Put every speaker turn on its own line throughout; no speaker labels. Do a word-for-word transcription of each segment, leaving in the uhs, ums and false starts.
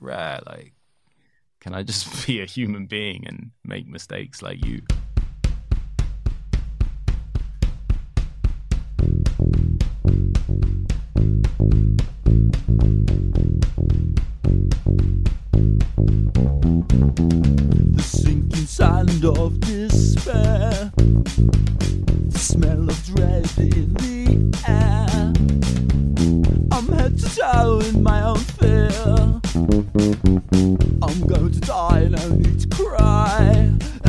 rah, like, can I just be a human being and make mistakes like you?
The sinking sand of despair, the smell of dread in the air. I'm head to toe in my own fear. I'm going to die, no need to cry.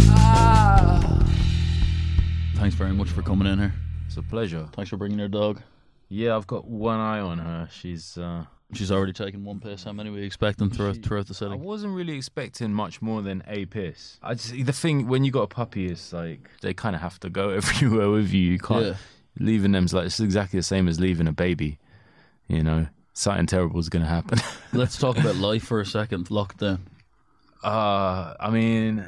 Ah.
Thanks very much for coming in here.
It's a pleasure.
Thanks for bringing your dog.
Yeah, I've got one eye on her. She's uh,
She's already taken one piss. How many were you expecting throughout,
she,
throughout the
I
setting?
wasn't really expecting much more than a piss. I just the thing when you got a puppy is like they kind of have to go everywhere with you. You can't
Yeah.
leaving them's like it's exactly the same as leaving a baby. You know, something terrible is going to happen.
Let's talk about life for a second. Lockdown.
Uh, I mean,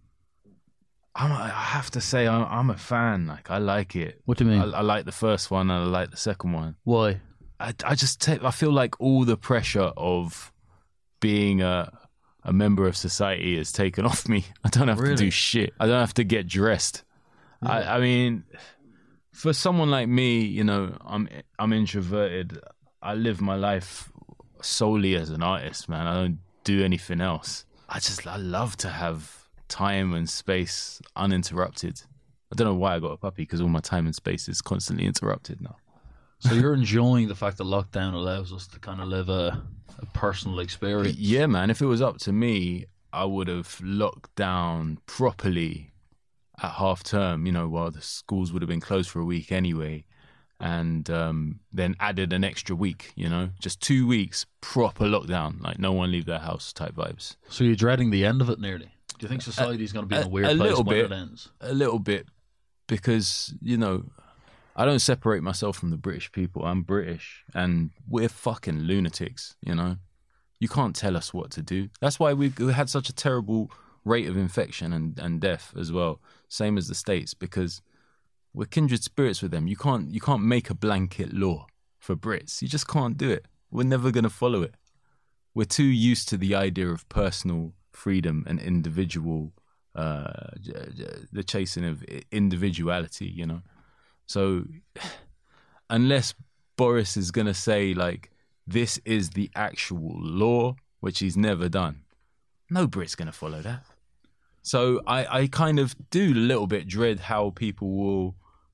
I'm, I have to say I'm, I'm a fan. Like I like it.
What do you mean?
I, I like the first one and I like the second one.
Why?
I, I just take, I feel like all the pressure of being a a member of society is taken off me. I don't have
Really?
to do shit. I don't have to get dressed.
Yeah.
I, I mean, for someone like me, you know, I'm I'm introverted. I live my life solely as an artist, man. I don't do anything else. I just I love to have time and space uninterrupted. I don't know why I got a puppy because all my time and space is constantly interrupted now.
So you're enjoying the fact that lockdown allows us to kind of live a, a personal experience.
Yeah, man. If it was up to me, I would have locked down properly at half term, you know, while the schools would have been closed for a week anyway, and um, then added an extra week, you know, just two weeks, proper lockdown, like no one leave their house type vibes.
So you're dreading the end of it nearly. Do you think society's going to be in a weird
a
place
little
when
bit.
it ends?
A little bit, because, you know, I don't separate myself from the British people. I'm British, and we're fucking lunatics, you know? You can't tell us what to do. That's why we've we had such a terrible rate of infection and, and death as well, same as the States, because we're kindred spirits with them. You can't you can't make a blanket law for Brits. You just can't do it. We're never going to follow it. We're too used to the idea of personal freedom and individual, uh, the chasing of individuality, you know? So unless Boris is going to say, like, this is the actual law, which he's never done, no Brit's going to follow that. So I, I kind of do a little bit dread how people will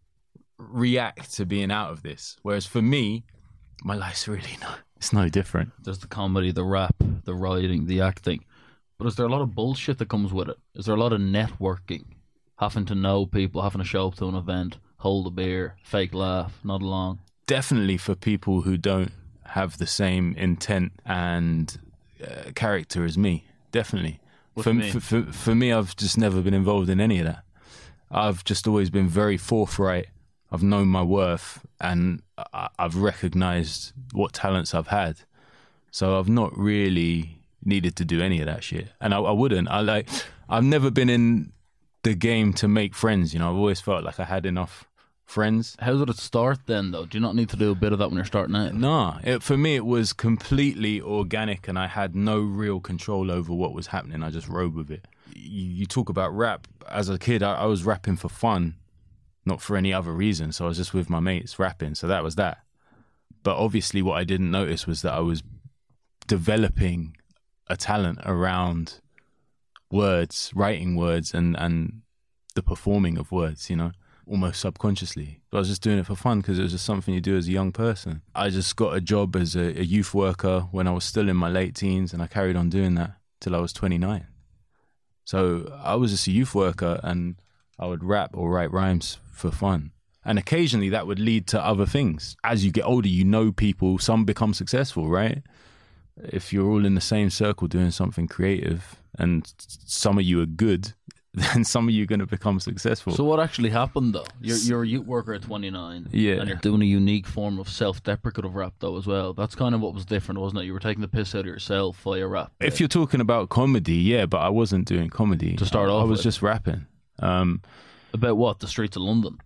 react to being out of this. Whereas for me, my life's really no, it's no different.
There's the comedy, the rap, the writing, the acting. But is there a lot of bullshit that comes with it? Is there a lot of networking? Having to know people, having to show up to an event, hold a beer, fake laugh, nod along?
Definitely for people who don't have the same intent and uh, character as me. Definitely.
What
For,
do you mean?
for, for, for me, I've just never been involved in any of that. I've just always been very forthright. I've known my worth, and I, I've recognised what talents I've had. So I've not really needed to do any of that shit. And I, I wouldn't. I like. I've never been in the game to make friends. You know, I've always felt like I had enough friends.
How did it start then, though? Do you not need to do a bit of that when you're starting out?
Nah, it, for me, it was completely organic, and I had no real control over what was happening. I just rode with it. You, you talk about rap. As a kid, I, I was rapping for fun, not for any other reason. So I was just with my mates rapping. So that was that. But obviously, what I didn't notice was that I was developing a talent around words, writing words, and, and the performing of words, you know, almost subconsciously. But I was just doing it for fun because it was just something you do as a young person. I just got a job as a, a youth worker when I was still in my late teens, and I carried on doing that till I was twenty-nine. So I was just a youth worker, and I would rap or write rhymes for fun. And occasionally that would lead to other things. As you get older, you know people, some become successful, right? If you're all in the same circle doing something creative and some of you are good, then some of you are going to become successful.
So what actually happened, though? You're, you're a youth worker at twenty-nine.
Yeah.
And you're doing a unique form of self-deprecative rap, though, as well. That's kind of what was different, wasn't it? You were taking the piss out of yourself via rap.
If you're talking about comedy, yeah, but I wasn't doing comedy.
To start
I,
off
I was
with.
just rapping. Um,
About what? The streets of London?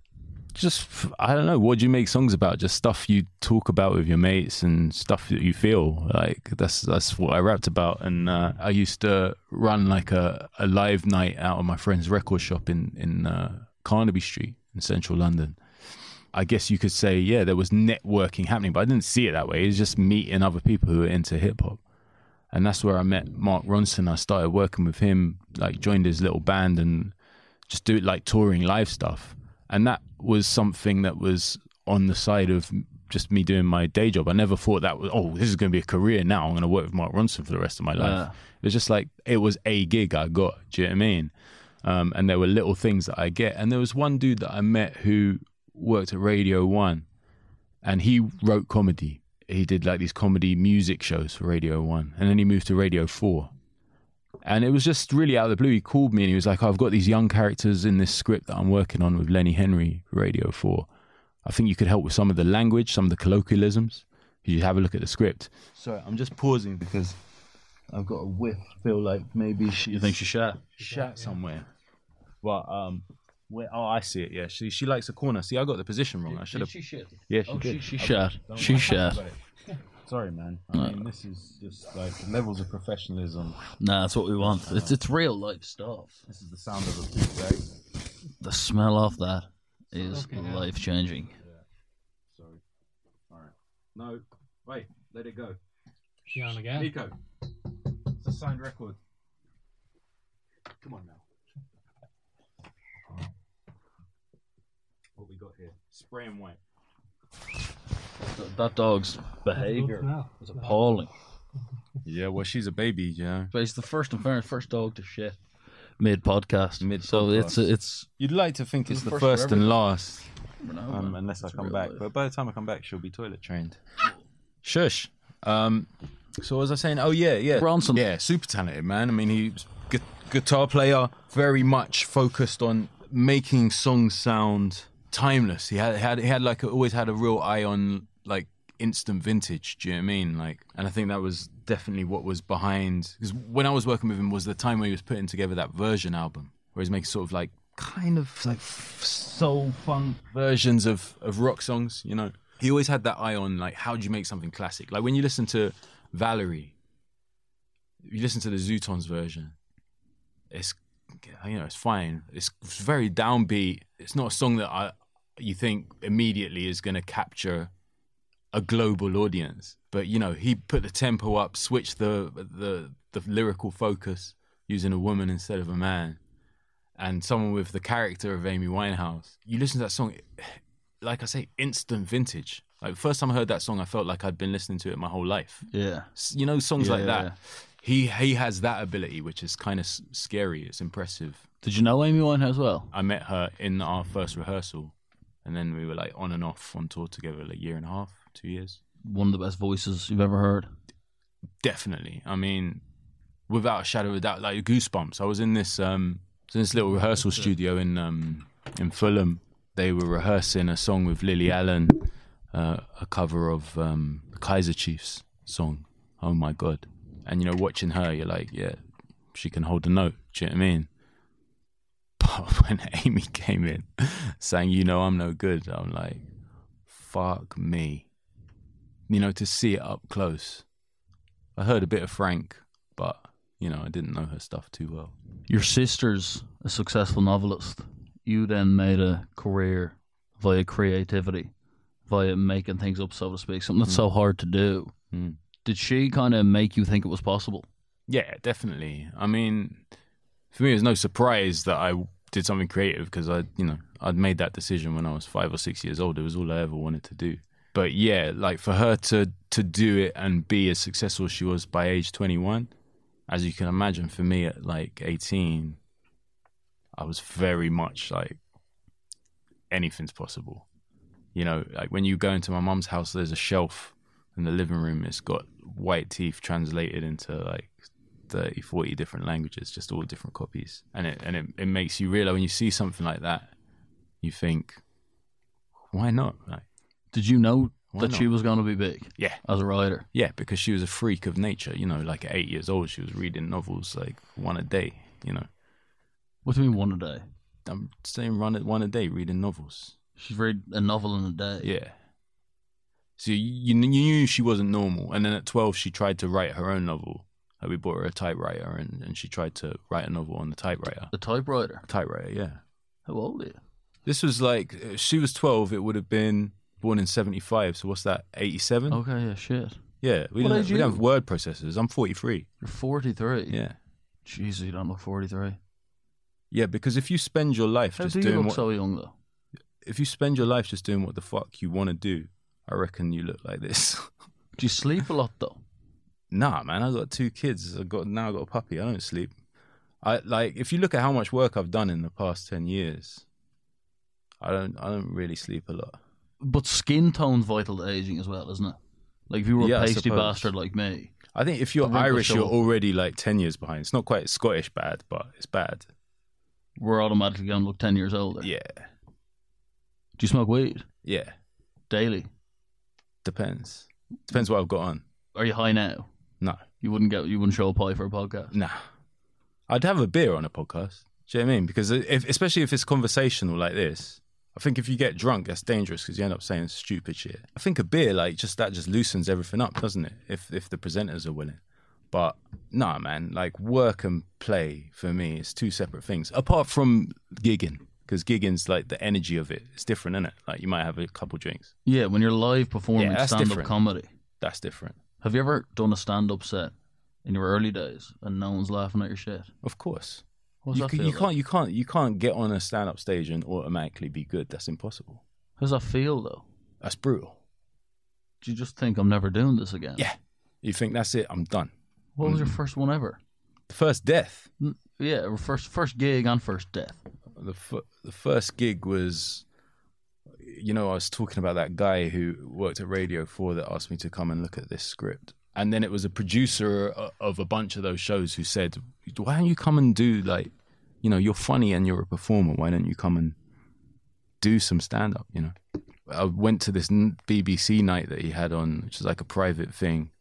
just, I don't know, what do you make songs about? Just stuff you talk about with your mates and stuff that you feel. Like, that's that's what I rapped about. And uh, I used to run like a, a live night out of my friend's record shop in, in uh, Carnaby Street in central London. I guess you could say, yeah, there was networking happening, but I didn't see it that way. It was just meeting other people who were into hip-hop. And that's where I met Mark Ronson. I started working with him, like joined his little band and just do it like touring live stuff. And that was something that was on the side of just me doing my day job. I never thought that was, oh, this is going to be a career now. I'm going to work with Mark Ronson for the rest of my life.
Yeah.
It was just like, it was a gig I got. Do you know what I mean? Um, and there were little things that I get. And there was one dude that I met who worked at Radio One, and he wrote comedy. He did like these comedy music shows for Radio One. And then he moved to Radio Four. And it was just really out of the blue. He called me and he was like, oh, I've got these young characters in this script that I'm working on with Lenny Henry, Radio four. I think you could help with some of the language, some of the colloquialisms. Could you have a look at the script? Sorry, I'm just pausing because I've got a whiff. Feel like maybe she
You think she shot?
shat somewhere. But, um, where, oh, I see it, yeah. She she likes a corner. See, I got the position wrong. I should have.
she shit?
Yeah, she
Oh,
did.
she, she
I-
shot.
Don't
She
worry
shot.
about it. Sorry, man. I mean, this is just like levels of professionalism.
Nah, that's what we want. It's it's real life stuff.
This is the sound of a toothbag.
The smell of that is life changing.
Sorry. All right. No. Wait. Let it go.
She on again?
Nico. It's a signed record. Come on now. What we got here? Spray and white.
That, that dog's behaviour
smell.
is appalling.
Yeah, well, she's a baby, you know.
But he's the first and fairness, first dog to shit mid podcast.
Mid
So it's
podcast.
it's
You'd like to think
It's
it's
the
the
first
first
for
and
everything.
last,
you know,
um,
man,
unless I
it's
come
real
back.
life.
But by the time I come back, she'll be toilet trained. Shush. Um, so what was I saying? Oh, yeah, yeah.
Bronson.
Yeah, super talented, man. I mean, he's gu- guitar player, very much focused on making songs sound timeless. He had, had he had like always had a real eye on like instant vintage. Do you know what I mean? Like, and I think that was definitely what was behind. Because when I was working with him was the time where he was putting together that Version album, where he's making sort of like kind of like soul funk versions of of rock songs. You know, he always had that eye on like how do you make something classic. Like when you listen to Valerie, you listen to the Zootons version, it's, you know, it's fine. It's very downbeat. It's not a song that I you think immediately is going to capture a global audience. But you know, he put the tempo up, switched the the the lyrical focus using a woman instead of a man, and someone with the character of Amy Winehouse. You listen to that song, like I say, instant vintage. Like first time I heard that song, I felt like I'd been listening to it my whole life.
Yeah.
You know, songs
Yeah,
like
yeah,
that.
yeah.
He he has that ability, which is kind of scary. It's impressive.
Did you know Amy Winehouse well?
I met her in our first rehearsal, and then we were like on and off on tour together, like a year and a half, two years.
One of the best voices you've ever heard.
Definitely. I mean, without a shadow of a doubt, like goosebumps. I was in this um in this little rehearsal studio in um in Fulham. They were rehearsing a song with Lily Allen, uh, a cover of um the Kaiser Chiefs song. Oh my God. And you know, watching her, you're like, yeah, she can hold a note. Do you know what I mean? But when Amy came in saying, you know, I'm no good, I'm like, fuck me. You know, to see it up close. I heard a bit of Frank, but, you know, I didn't know her stuff too well.
Your sister's a successful novelist. You then made a career via creativity, via making things up, so to speak, something that's so hard to do.
Mm.
Did she kind of make you think it was possible?
Yeah, definitely. I mean, for me, it was no surprise that I did something creative because I, you know, I'd made that decision when I was five or six years old. It was all I ever wanted to do. But yeah, like for her to to do it and be as successful as she was by age twenty-one, as you can imagine, for me at like eighteen, I was very much like anything's possible. You know, like when you go into my mum's house, there's a shelf in the living room. It's got White Teeth translated into like thirty, forty different languages, just all different copies. And it and it, it makes you realize when you see something like that, you think, why not? Like,
Did you know
Why
that
not?
she was going to be big
yeah.
as a writer?
Yeah, because she was a freak of nature. You know, like at eight years old, she was reading novels like one a day, you know.
What do you mean one a day?
I'm saying run it one a day, reading novels.
She's read a novel in a day.
Yeah. So you, you knew she wasn't normal. And then at twelve, she tried to write her own novel. Like we bought her a typewriter, and, and she tried to write a novel on the typewriter.
The typewriter?
Typewriter, yeah.
How old are you?
This was like, she was twelve, it would have been born in seventy-five. So what's that, eighty-seven?
Okay, yeah, shit.
Yeah, we,
What
don't,
age
we
are
don't
you?
have word processors. I'm forty-three.
You're forty-three?
Yeah.
Jesus, you don't look forty-three.
Yeah, because if you spend your life
How
just
do you
doing
look
what...
so young, though?
If you spend your life just doing what the fuck you want to do, I reckon you look like this.
Do you sleep a lot, though?
Nah, man, I got two kids. I got now I got a puppy. I don't sleep. I like if you look at how much work I've done in the past ten years. I don't. I don't really sleep a lot.
But skin tone's vital to aging as well, isn't it? Like if you were
Yeah,
a
I
pasty
suppose.
bastard like me.
I think if you're
The wrinkles
Irish,
show
you're
up.
already like ten years behind. It's not quite Scottish bad, but it's bad.
We're automatically going to look ten years older.
Yeah,
Do you smoke weed?
yeah.
Daily?
Depends. Depends what I've got on.
Are you high now?
No,
You wouldn't get. You wouldn't show a pie for a podcast.
nah. I'd have a beer on a podcast. Do you know what I mean? Because if, especially if it's conversational like this, I think if you get drunk, that's dangerous because you end up saying stupid shit. I think a beer, like, just that just loosens everything up, doesn't it? If if the presenters are willing. But nah, man, like work and play for me is two separate things. Apart from gigging, because gigging's like the energy of it. It's different, isn't it? Like you might have a couple drinks.
Yeah, when you're live performing
Yeah, that's
stand-up
different.
comedy.
That's different.
Have you ever done a stand-up set in your early days and no one's laughing at your shit?
Of course.
What's
You,
that
c-
feel
you
like?
can't you can't you can't get on a stand up stage and automatically be good. That's impossible.
How does that feel though?
That's brutal.
Do you just think I'm never doing this again?
Yeah. You think that's it, I'm done.
What was your
Mm.
first one ever?
The first death.
N- Yeah, first first gig and first death.
The f- the first gig was, you know, I was talking about that guy who worked at Radio four that asked me to come and look at this script. And then it was a producer o- of a bunch of those shows who said, why don't you come and do, like, you know, you're funny and you're a performer. Why don't you come and do some stand-up, you know? I went to this n- B B C night that he had on, which is like a private thing,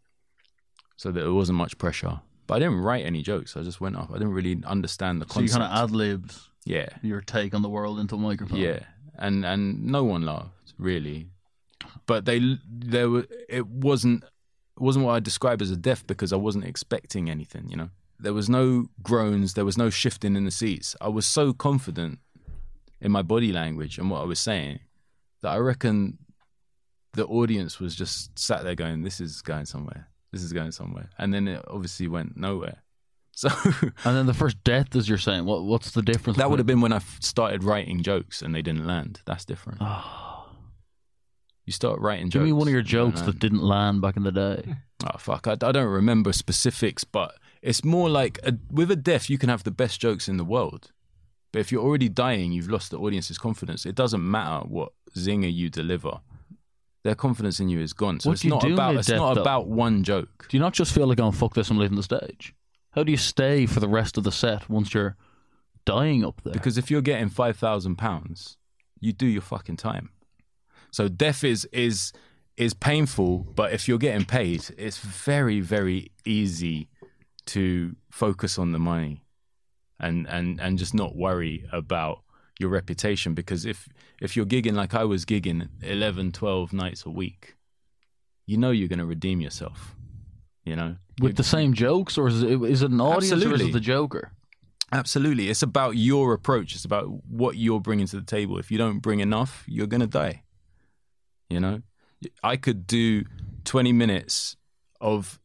so that there wasn't much pressure. But I didn't write any jokes. I just went up. I didn't really understand the
So you
concept.
kind of ad-libbed
Yeah.
your take on the world into a microphone.
Yeah, and and no one laughed really, but they there were it wasn't it wasn't what I describe as a death because I wasn't expecting anything. You know, there was no groans, there was no shifting in the seats. I was so confident in my body language and what I was saying that I reckon the audience was just sat there going, "This is going somewhere. This is going somewhere," and then it obviously went nowhere. So
And then the first death, as you're saying, what what's the difference?
that would have been when I f- started writing jokes and they didn't land. That's different.
Oh,
You start writing
give
jokes.
me one of your
and they don't
jokes that
land.
didn't land back in the day.
Oh fuck! I, I don't remember specifics, but it's more like a, with a death, you can have the best jokes in the world, but if you're already dying, you've lost the audience's confidence. It doesn't matter what zinger you deliver; their confidence in you is gone. So
What
it's
do you
not
do
about
with
it's
death,
not
though?
about one joke.
Do you not just feel like, oh, fuck this, I'm leaving the stage? How do you stay for the rest of the set once you're dying up there?
Because if you're getting five thousand pounds, you do your fucking time. So death is is is painful, but if you're getting paid, it's very very easy to focus on the money, and and and just not worry about your reputation. Because if if you're gigging like I was gigging eleven, twelve nights a week, you know you're going to redeem yourself. You know,
with the same jokes, or is it, is it an audience, or is
Absolutely.
it the joker?
Absolutely. It's about your approach. It's about what you're bringing to the table. If you don't bring enough, you're going to die. You know, I could do twenty minutes of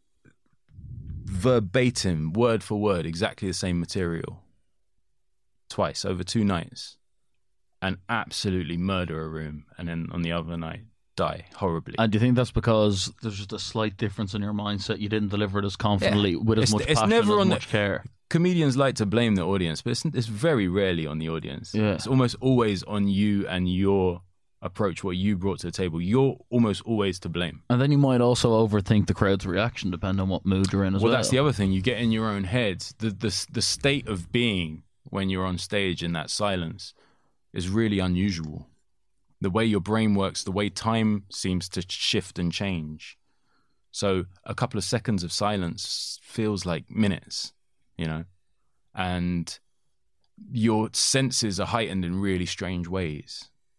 verbatim, word for word, exactly the same material twice over two nights and absolutely murder a room. And then on the other night, die horribly.
And do you think that's because there's just a slight difference in your mindset? You didn't deliver it as confidently,
Yeah.
with as
It's-
much
it's
passion,
never
as
on the-
much care.
Comedians like to blame the audience, but it's, it's very rarely on the audience.
Yeah.
It's almost always on you and your approach, what you brought to the table. You're almost always to blame.
And then you might also overthink the crowd's reaction, depending on what mood you're in as well.
Well, that's the other thing. You get in your own head. The, the, the state of being when you're on stage in that silence is really unusual. The way your brain works, the way time seems to shift and change. So a couple of seconds of silence feels like minutes, you know, and your senses are heightened in really strange ways.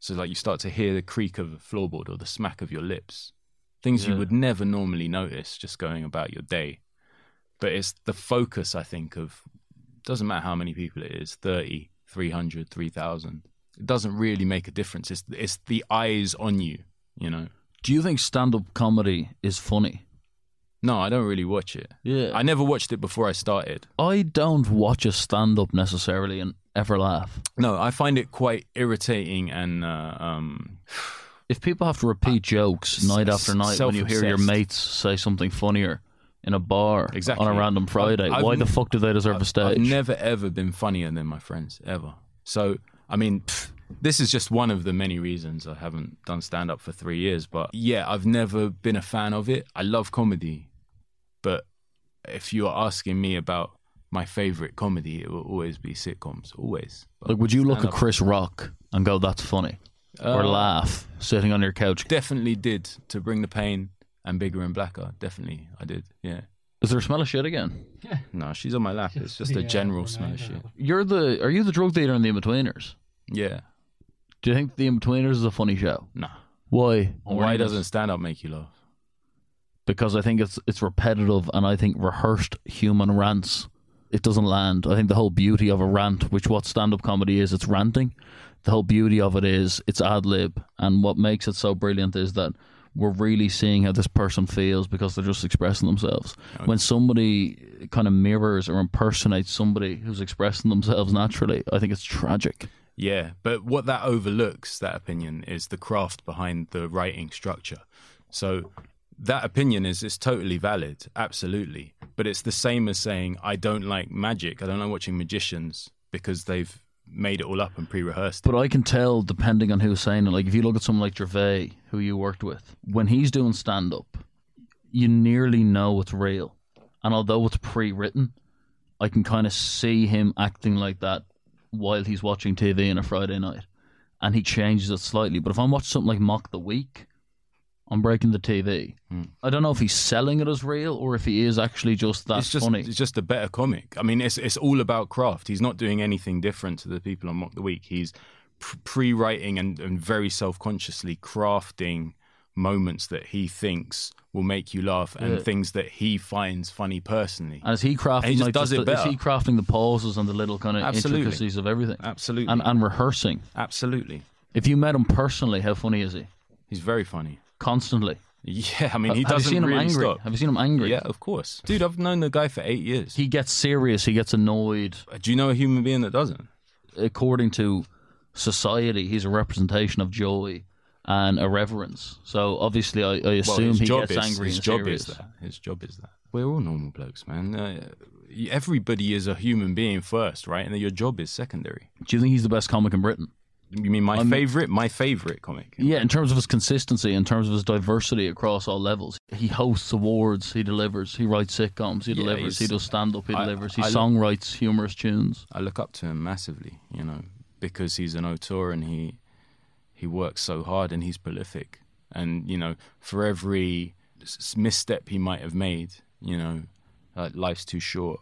So like you start to hear the creak of a floorboard or the smack of your lips. Things
Yeah.
you would never normally notice just going about your day. But it's the focus, I think, of, doesn't matter how many people it is, thirty, three hundred, three thousand. It doesn't really make a difference. It's it's the eyes on you, you know.
Do you think stand-up comedy is funny?
No, I don't really watch it.
Yeah.
I never watched it before I started.
I don't watch a stand-up necessarily and ever laugh.
No, I find it quite irritating and uh, um,
If people have to repeat jokes
s-
night
s-
after night when you hear your
self-obsessed.
mates say something funnier in a bar
Exactly.
on a random Friday,
I've-
why
I've-
the fuck do they deserve a stage?
I've never ever been funnier than my friends, ever. So, I mean, pff, this is just one of the many reasons I haven't done stand-up for three years. But yeah, I've never been a fan of it. I love comedy. But if you are asking me about my favourite comedy, it will always be sitcoms, always. But
Like, would you look at
stand-up-
Chris Rock and go, that's funny? or
Uh,
laugh sitting on your couch?
Definitely did. To Bring the Pain and Bigger and Blacker. Definitely, I did, yeah.
Is there a smell of shit again?
No, she's on my lap. It's just a
Yeah,
general
I
smell of
know.
shit.
You're the. Are you the drug dealer in The In-Betweeners?
Yeah.
Do you think The In-Betweeners is a funny show?
Nah.
Why?
Why doesn't stand-up make you laugh?
Because I think it's it's repetitive, and I think rehearsed human rants, it doesn't land. I think the whole beauty of a rant, which what stand-up comedy is, it's ranting. The whole beauty of it is it's ad-lib, and what makes it so brilliant is that we're really seeing how this person feels because they're just expressing themselves.
Okay.
When somebody kind of mirrors or impersonates somebody who's expressing themselves naturally, I think it's tragic.
Yeah, but what that overlooks, that opinion, is the craft behind the writing structure. So that opinion is, is totally valid, absolutely. But it's the same as saying, I don't like magic, I don't like watching magicians because they've made it all up and pre-rehearsed it.
But I can tell, depending on who's saying it, like if you look at someone like Gervais, who you worked with, when he's doing stand-up, you nearly know it's real. And although it's pre-written, I can kind of see him acting like that while he's watching T V on a Friday night. And he changes it slightly. But if I'm watching something like Mock the Week, I'm breaking the T V.
Hmm.
I don't know if he's selling it as real or if he is actually just that
it's just
funny.
it's just a better comic. I mean, it's it's all about craft. He's not doing anything different to the people on Mock the Week. He's pr- pre-writing and, and very self-consciously crafting moments that he thinks will make you laugh and
Yeah.
things that he finds funny personally.
And is he crafting
And he just
like,
does
just
it
the- is
better.
he crafting the pauses and the little kind of
Absolutely.
intricacies of everything?
Absolutely.
And, and rehearsing.
Absolutely.
If you met him personally, how funny is he?
He's very funny.
Constantly.
Yeah, I mean, he
Have you
doesn't
seen him
really
angry?
stop.
Have you seen him angry?
Yeah, of course. Dude, I've known the guy for eight years.
He gets serious. He gets annoyed.
Do you know a human being that doesn't?
According to society, he's a representation of joy and irreverence. So obviously, I, I assume
his
he
job
gets
is,
angry
His
and
job
serious.
is that. His job is that. We're all normal blokes, man. Uh, everybody is a human being first, right? And then your job is secondary.
Do you think he's the best comic in Britain?
You mean my
I'm-
favorite? My favorite comic.
Yeah, in terms of his consistency, in terms of his diversity across all levels. He hosts awards, he delivers. He writes sitcoms, he
Yeah,
delivers. He
he's-
does stand-up, he
I-
delivers. He
I look-
songwrites humorous tunes.
I look up to him massively, you know, because he's an auteur and he he works so hard and he's prolific. And you know, for every s- misstep he might have made, you know, like life's too short.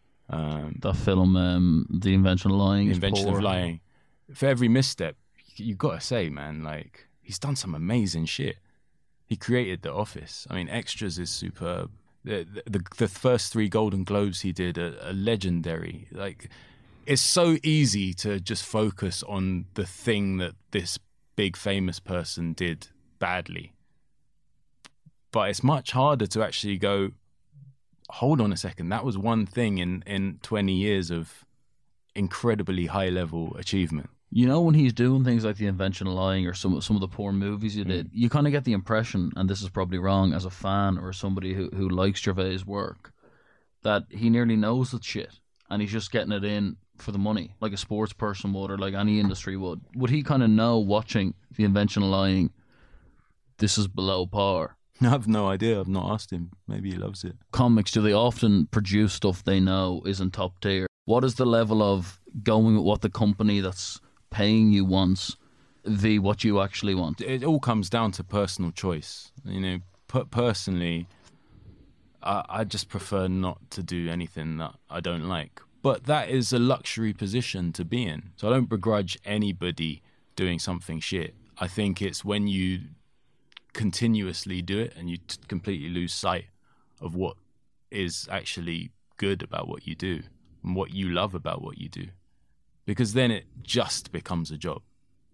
Um,
That film, um, The Invention of Lying.
the
is
invention
poor.
of lying. For every misstep, you got to say, man, like he's done some amazing shit. He created The Office. I mean, Extras is superb. The the, the first three Golden Globes he did are, are legendary. Like, it's so easy to just focus on the thing that this big famous person did badly, but it's much harder to actually go, hold on a second, that was one thing in in twenty years of incredibly high level achievement.
You know, when he's doing things like The Invention of Lying or some some of the poor movies he did, you kind of get the impression, and this is probably wrong, as a fan or somebody who, who likes Gervais' work, that he nearly knows that shit and he's just getting it in for the money, like a sports person would or like any industry would. Would he kind of know, watching The Invention of Lying, this is below par?
I've no idea. I've not asked him. Maybe he loves it.
Comics, do they often produce stuff they know isn't top tier? What is the level of going with what the company that's paying you wants v what you actually want?
It all comes down to personal choice. You know, per- personally, I, I just prefer not to do anything that I don't like. But that is a luxury position to be in. So I don't begrudge anybody doing something shit. I think it's when you continuously do it and you t- completely lose sight of what is actually good about what you do and what you love about what you do, because then it just becomes a job.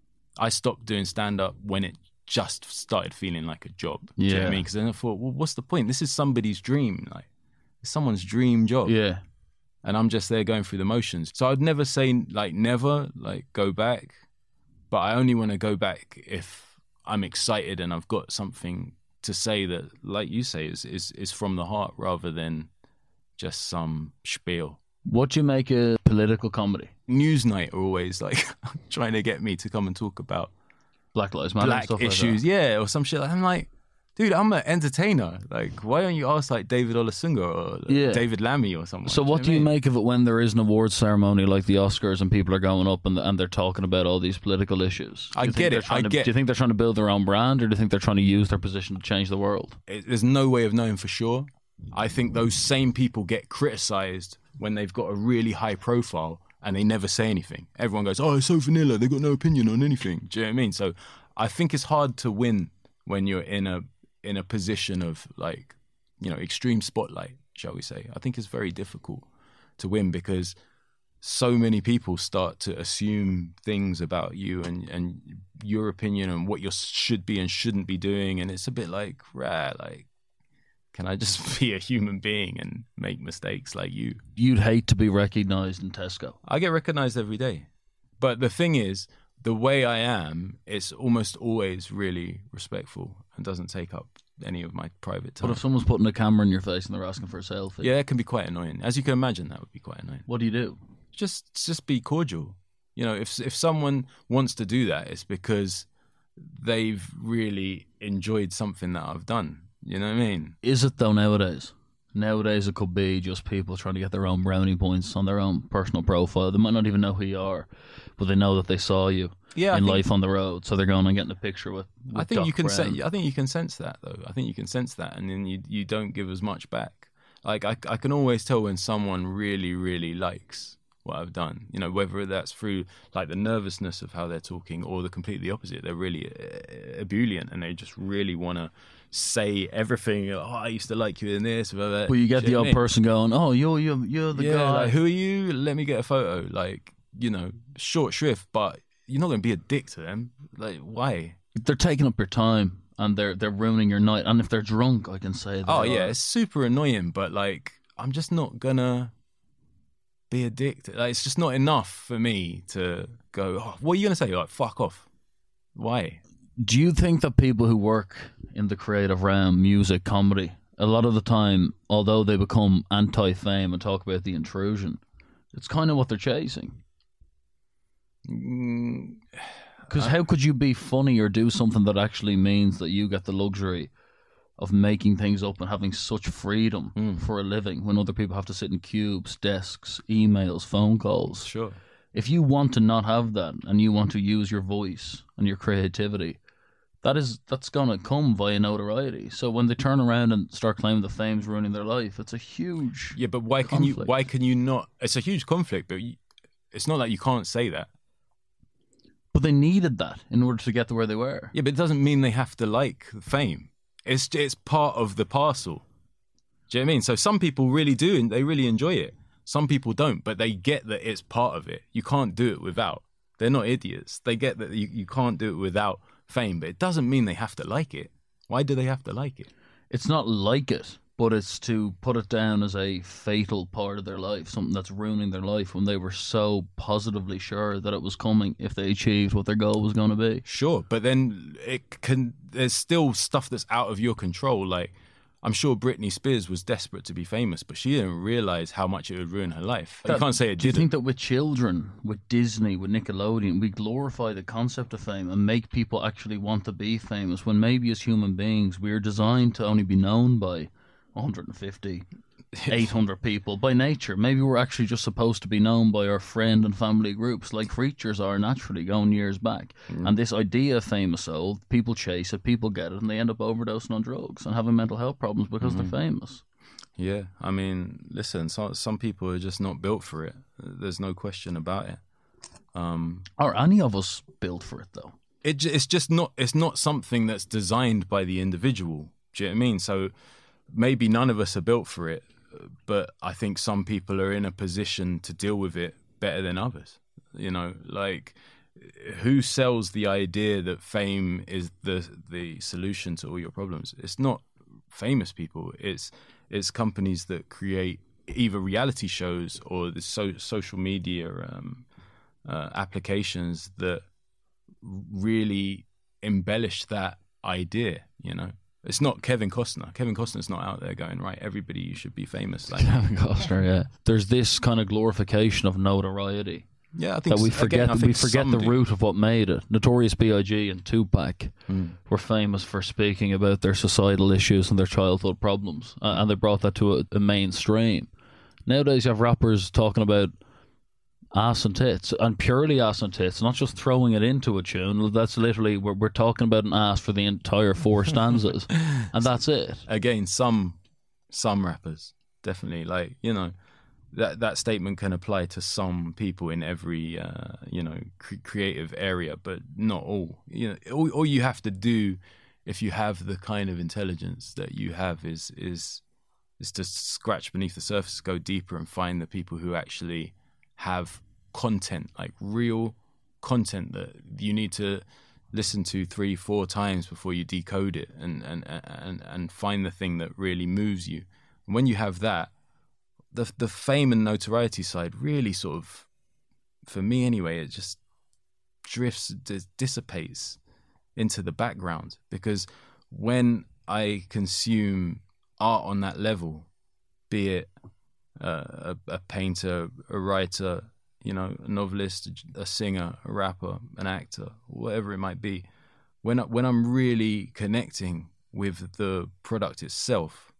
I stopped doing stand-up when it just started feeling like a job. Do you know what I mean? Because then I thought, well, what's the point? This is somebody's dream. Like, it's someone's dream job.
Yeah.
And I'm just there going through the motions. So I'd never say, like, never, like, go back. But I only want to go back if I'm excited and I've got something to say that, like you say, is is, is from the heart rather than just some spiel.
What do you make of political comedy?
Newsnight are always, like, trying to get me to come and talk about
Black Lives Matter
black
and stuff
issues,
like that.
yeah, or some shit. I'm like, dude, I'm an entertainer. Like, why don't you ask like David Olasunga or
Yeah.
David Lammy or someone?
So what do you make of it when there is an awards ceremony like the Oscars and people are going up and and they're talking about all these political issues? Do
I
you think
get
they're
it,
trying
I
to-
get-
Do you think they're trying to build their own brand, or do you think they're trying to use their position to change the world?
It, there's no way of knowing for sure. I think those same people get criticized when they've got a really high profile and they never say anything. Everyone goes, oh, it's so vanilla, they got no opinion on anything. Do you know what I mean? So I think it's hard to win when you're in a in a position of, like, you know, extreme spotlight, shall we say. I think it's very difficult to win because so many people start to assume things about you and, and your opinion and what you should be and shouldn't be doing. And it's a bit like, rah, like, can I just be a human being and make mistakes like you?
You'd hate to be recognised in Tesco.
I get recognized every day. But the thing is, the way I am, it's almost always really respectful and doesn't take up any of my private time.
But if someone's putting a camera in your face and they're asking for a selfie,
Yeah, it can be quite annoying. As you can imagine, that would be quite annoying.
what do you do?
Just just be cordial. You know, if if someone wants to do that, it's because they've really enjoyed something that I've done. You know what I mean?
Is it though nowadays? Nowadays it could be just people trying to get their own brownie points on their own personal profile. They might not even know who you are, but they know that they saw you
Yeah, I
in
think-
life on the road, so they're going and getting a picture with, with
I think
Doc
you can
Brown.
sen- I think you can sense that though. I think you can sense that, and then you you don't give as much back. Like I I can always tell when someone really really likes what I've done. You know, whether that's through like the nervousness of how they're talking or the completely opposite. They're really uh, ebullient and they just really want to say everything. Oh, I used to like you in this. Blah, blah.
But you get
Do
the
know what
odd
I mean?
person going, "Oh, you're you're you're the
yeah,
guy."
like, who are you? Let me get a photo. Like, you know, short shrift, but you're not going to be a dick to them. Like, why?
They're taking up your time and they're they're ruining your night. And if they're drunk, I can say that.
Oh yeah, it's super annoying, but like I'm just not gonna be a dick. To, like, it's just not enough for me to go, oh, what are you gonna say? Like, fuck off. Why?
Do you think that people who work in the creative realm, music, comedy, a lot of the time, although they become anti-fame and talk about the intrusion, it's kind of what they're chasing?
Mm,
Because how could you be funny or do something that actually means that you get the luxury of making things up and having such freedom
Mm.
for a living when other people have to sit in cubes, desks, emails, phone calls?
sure.
If you want to not have that and you want to use your voice and your creativity, that is that's gonna come via notoriety. So when they turn around and start claiming the fame's ruining their life, it's a huge
Yeah, but why can you?
conflict.
Why can you not? It's a huge conflict, but you, it's not like you can't say that.
But they needed that in order to get to where they were.
Yeah, but it doesn't mean they have to like fame. It's it's part of the parcel. Do you know what I mean? So some people really do, and they really enjoy it. Some people don't, but they get that it's part of it. You can't do it without. They're not idiots. They get that you, you can't do it without fame, but it doesn't mean they have to like it. Why do they have to like it?
It's not like it, but it's to put it down as a fatal part of their life, something that's ruining their life when they were so positively sure that it was coming if they achieved what their goal was going to be.
Sure, but then it can. There's still stuff that's out of your control. Like, I'm sure Britney Spears was desperate to be famous, but she didn't realize how much it would ruin her life. You
That-
can't say it
Do you
didn't.
think that with children, with Disney, with Nickelodeon, we glorify the concept of fame and make people actually want to be famous when maybe as human beings we're designed to only be known by one hundred fifty, eight hundred people by nature? Maybe we're actually just supposed to be known by our friend and family groups like creatures are naturally going years back.
Mm.
And this idea of fame is sold, people chase it, people get it, and they end up overdosing on drugs and having mental health problems because
Mm-hmm.
they're famous.
Yeah, I mean, listen, some some people are just not built for it. There's no question about it. Um,
Are any of us built for it though?
it j- it's just not it's not something that's designed by the individual. Do you know what I mean? So maybe none of us are built for it, but I think some people are in a position to deal with it better than others. You know, like who sells the idea that fame is the the solution to all your problems? It's not famous people. It's it's companies that create either reality shows or the so, social media um, uh, applications that really embellish that idea. You know, it's not Kevin Costner. Kevin Costner's not out there going, right, everybody, you should be famous. Like,
Kevin Costner, yeah. There's this kind of glorification of notoriety.
yeah, I think
That we
s-
forget
again, I
we
think
forget
some
the
do.
root of what made it. Notorious B I G and Tupac
Mm.
were famous for speaking about their societal issues and their childhood problems, uh, and they brought that to a, a mainstream. Nowadays, you have rappers talking about ass and tits, and purely ass and tits, not just throwing it into a tune. That's literally we're we're talking about an ass for the entire four stanzas, and that's it.
Again, some some rappers definitely, like, you know, that that statement can apply to some people in every uh, you know cre- creative area, but not all. You know, all, all you have to do if you have the kind of intelligence that you have is is is to scratch beneath the surface, go deeper, and find the people who actually have content, like real content that you need to listen to three, four times before you decode it, and and and and find the thing that really moves you. And when you have that, the the fame and notoriety side really sort of, for me anyway, it just drifts, dis- dissipates into the background, because when I consume art on that level, be it uh, a, a painter, a writer, you know, a novelist, a singer, a rapper, an actor, whatever it might be, when I, when I'm really connecting with the product itself,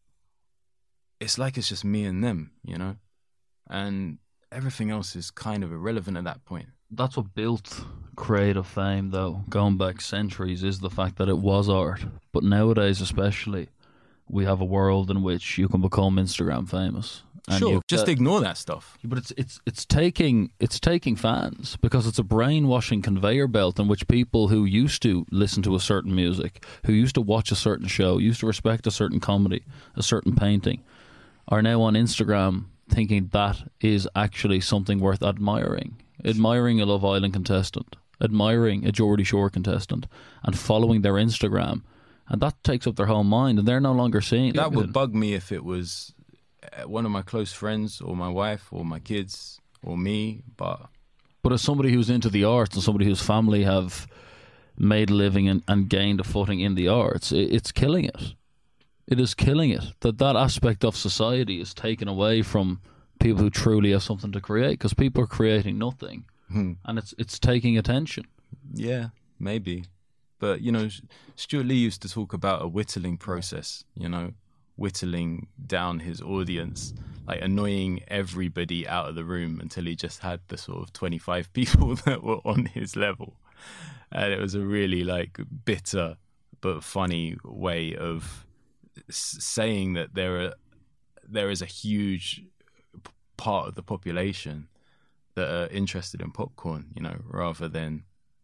it's like it's just me and them, you know, and everything else is kind of irrelevant at that point.
That's what built creative fame, though, going back centuries, is the fact that it was art. But nowadays, especially, we have a world in which you can become Instagram famous. And
Sure,
you-
just
uh,
ignore that stuff.
but it's it's it's taking it's taking fans, because it's a brainwashing conveyor belt in which people who used to listen to a certain music, who used to watch a certain show, used to respect a certain comedy, a certain painting, are now on Instagram thinking that is actually something worth admiring. Admiring a Love Island contestant, admiring a Geordie Shore contestant, and following their Instagram. And that takes up their whole mind, and they're no longer seeing
That
it.
would bug me if it was uh, one of my close friends or my wife or my kids or me, but
But as somebody who's into the arts and somebody whose family have made a living and, and gained a footing in the arts, it, it's killing it. It is killing it. That that aspect of society is taken away from people who truly have something to create, because people are creating nothing,
hmm,
and it's it's taking attention.
yeah, maybe. But, you know, Stuart Lee used to talk about a whittling process, you know, whittling down his audience, like annoying everybody out of the room until he just had the sort of twenty-five people that were on his level. And it was a really, like, bitter but funny way of s- saying that there are there is a huge p- part of the population that are interested in popcorn, you know, rather than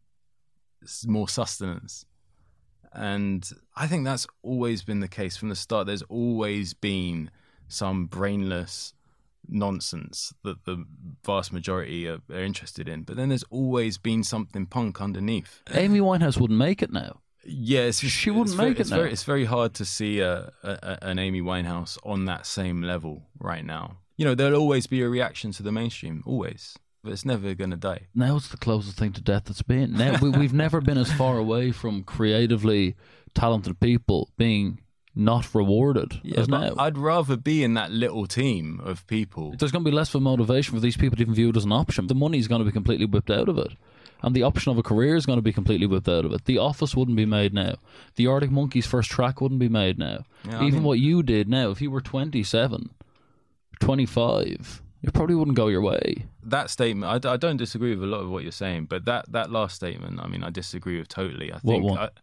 s- more sustenance. And I think that's always been the case from the start. There's always been some brainless nonsense that the vast majority are, are interested in, but then there's always been something punk underneath.
Amy Winehouse wouldn't make it now.
Yeah, it's,
She
it's
wouldn't
very,
make it
it's
now.
Very, it's very hard to see a, a, a, an Amy Winehouse on that same level right now. You know, there'll always be a reaction to the mainstream, always. But it's never going to die.
Now it's the closest thing to death that's been. Now we, we've never been as far away from creatively talented people being not rewarded
Yeah,
as
but
now.
I'd rather be in that little team of people.
There's going to be less of a motivation for these people to even view it as an option. The money's going to be completely whipped out of it. And the option of a career is going to be completely whipped out of it. The Office wouldn't be made now. The Arctic Monkeys' first track wouldn't be made now.
Yeah, I
even
mean-
what you did now, if you were twenty-seven, twenty-five, it probably wouldn't go your way.
That statement, I, d- I don't disagree with a lot of what you're saying, but that, that last statement, I mean, I disagree with totally. I
What
think
one?
I,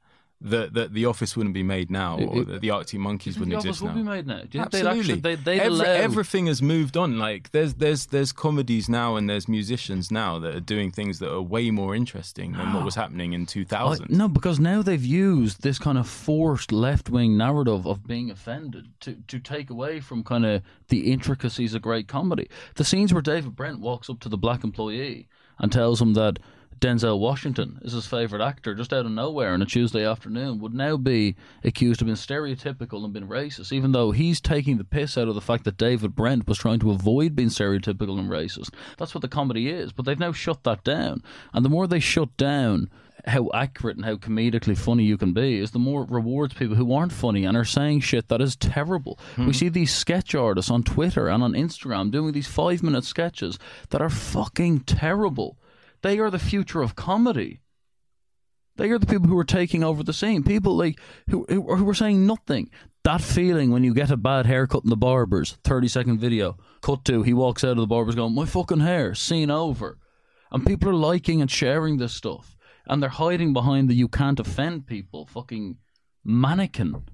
that the, the Office wouldn't be made now,
It-
or
it-
that the Arctic Monkeys
Do you think
wouldn't
the
exist
Office
now.
would be made now? Do you think they'd
Absolutely.
actually, they, they'd
Every,
allow...
everything has moved on. Like there's there's there's comedies now and there's musicians now that are doing things that are way more interesting than what was happening in two
I-
thousand.
no, because now they've used this kind of forced left-wing narrative of being offended to, to take away from kind of the intricacies of great comedy. The scenes where David Brent walks up to the black employee and tells him that Denzel Washington is his favourite actor just out of nowhere on a Tuesday afternoon would now be accused of being stereotypical and being racist, even though he's taking the piss out of the fact that David Brent was trying to avoid being stereotypical and racist. That's what the comedy is, but they've now shut that down. And the more they shut down how accurate and how comedically funny you can be is the more it rewards people who aren't funny and are saying shit that is terrible.
Hmm.
We see these sketch artists on Twitter and on Instagram doing these five minute sketches that are fucking terrible. They are the future of comedy. They are the people who are taking over the scene. People like who who, who are saying nothing. That feeling when you get a bad haircut in the barber's, thirty second video, cut to, he walks out of the barber's going, my fucking hair, scene over. And people are liking and sharing this stuff. And they're hiding behind the you can't offend people fucking mannequin.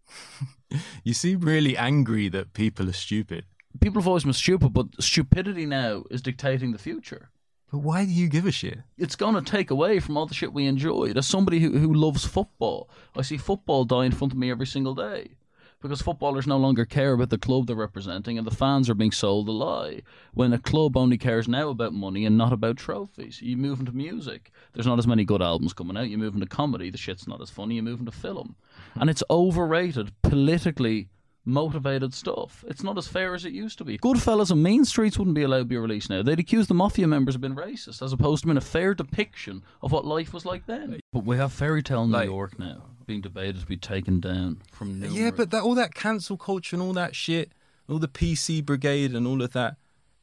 You seem really angry that people are stupid.
People have always been stupid, but stupidity now is dictating the future.
But why do you give a shit?
It's going to take away from all the shit we enjoyed. As somebody who, who loves football, I see football die in front of me every single day. Because footballers no longer care about the club they're representing and the fans are being sold a lie. When a club only cares now about money and not about trophies. You move into music, there's not as many good albums coming out. You move into comedy, the shit's not as funny. You move into film. And it's overrated, politically motivated stuff. It's not as fair as it used to be. Goodfellas and Mean Streets wouldn't be allowed to be released now. They'd accuse the mafia members of being racist as opposed to being a fair depiction of what life was like then. But we have Fairy Tale New
Like-
York now being debated to be taken down from numerous...
Yeah, but that all that cancel culture and all that shit, all the P C brigade and all of that,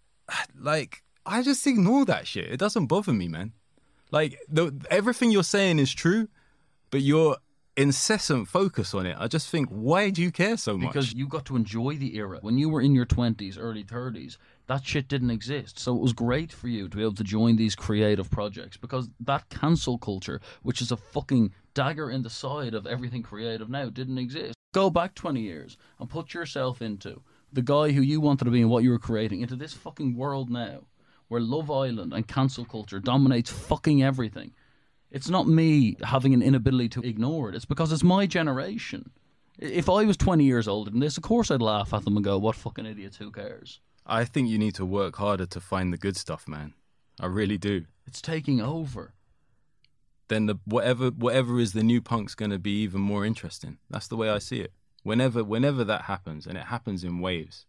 like, I just ignore that shit. It doesn't bother me, man. Like, the, everything you're saying is true, but your incessant focus on it, I just think, why do you care so much?
Because you got to enjoy the era. When you were in your twenties, early thirties, that shit didn't exist. So it was great for you to be able to join these creative projects because that cancel culture, which is a fucking dagger in the side of everything creative now, didn't exist. Go back twenty years and put yourself into the guy who you wanted to be and what you were creating, into this fucking world now where Love Island and cancel culture dominates fucking everything. It's not me having an inability to ignore it. It's because it's my generation. If I was twenty years older than this, of course I'd laugh at them and go, what fucking idiots, who cares?
I think you need to work harder to find the good stuff, man. I really do.
It's taking over.
Then the whatever whatever is the new punk's going to be even more interesting. That's the way I see it. Whenever whenever that happens, and it happens in waves,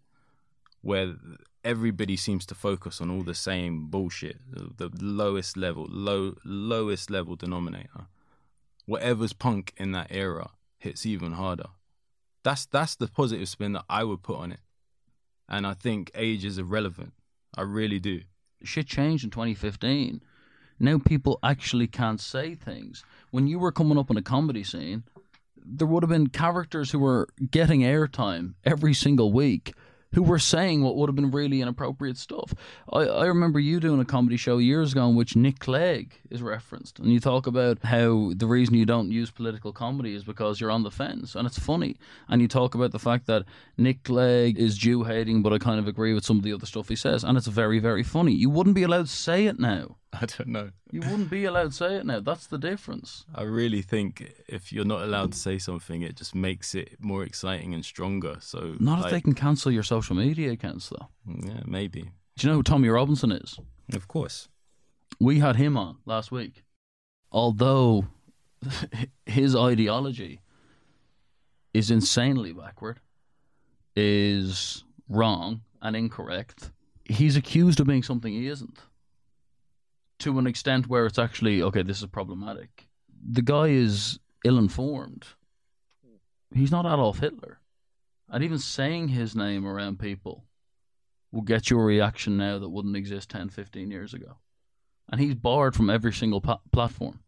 where everybody seems to focus on all the same bullshit, the, the lowest level, low lowest level denominator. Whatever's punk in that era hits even harder. That's that's the positive spin that I would put on it. And I think age is irrelevant. I really do.
Shit changed in twenty fifteen. Now people actually can't say things. When you were coming up in a comedy scene, there would have been characters who were getting airtime every single week who were saying what would have been really inappropriate stuff. I, I remember you doing a comedy show years ago in which Nick Clegg is referenced, and you talk about how the reason you don't use political comedy is because you're on the fence, and it's funny. And you talk about the fact that Nick Clegg is Jew-hating, but I kind of agree with some of the other stuff he says, and it's very, very funny. You wouldn't be allowed to say it now.
I don't know.
You wouldn't be allowed to say it now. That's the difference.
I really think if you're not allowed to say something, it just makes it more exciting and stronger. So
Not if
like,
they can cancel your social media accounts, though.
Yeah, maybe.
Do you know who Tommy Robinson is?
Of course.
We had him on last week. Although his ideology is insanely backward, is wrong and incorrect, he's accused of being something he isn't. To an extent where it's actually, okay, this is problematic. The guy is ill-informed. He's not Adolf Hitler. And even saying his name around people will get you a reaction now that wouldn't exist ten, fifteen years ago. And he's barred from every single pa- platform.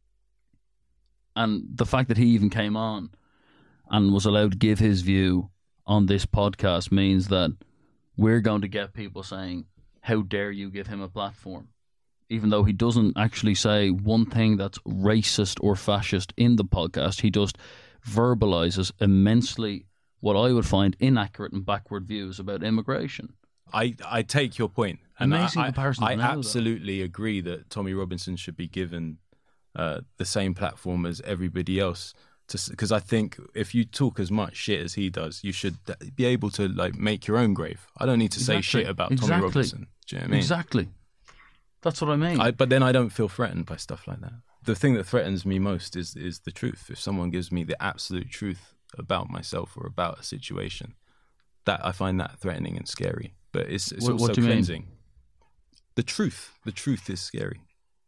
And the fact that he even came on and was allowed to give his view on this podcast means that we're going to get people saying, how dare you give him a platform? even though he doesn't actually say one thing that's racist or fascist in the podcast, he just verbalizes immensely what I would find inaccurate and backward views about immigration.
I, I take your point. And
Amazing
I,
comparison
I, I
now, though.
absolutely agree that Tommy Robinson should be given uh, the same platform as everybody else. Because I think if you talk as much shit as he does, you should be able to like make your own grave. I don't need to
Exactly.
say shit about
Exactly.
Tommy Robinson. Do you know what I mean?
Exactly. That's what I mean.
I, but then I don't feel threatened by stuff like that. The thing that threatens me most is is the truth. If someone gives me the absolute truth about myself or about a situation, that I find that threatening and scary. But it's, it's
What-
also
what do you mean?
cleansing. The truth. The truth is scary.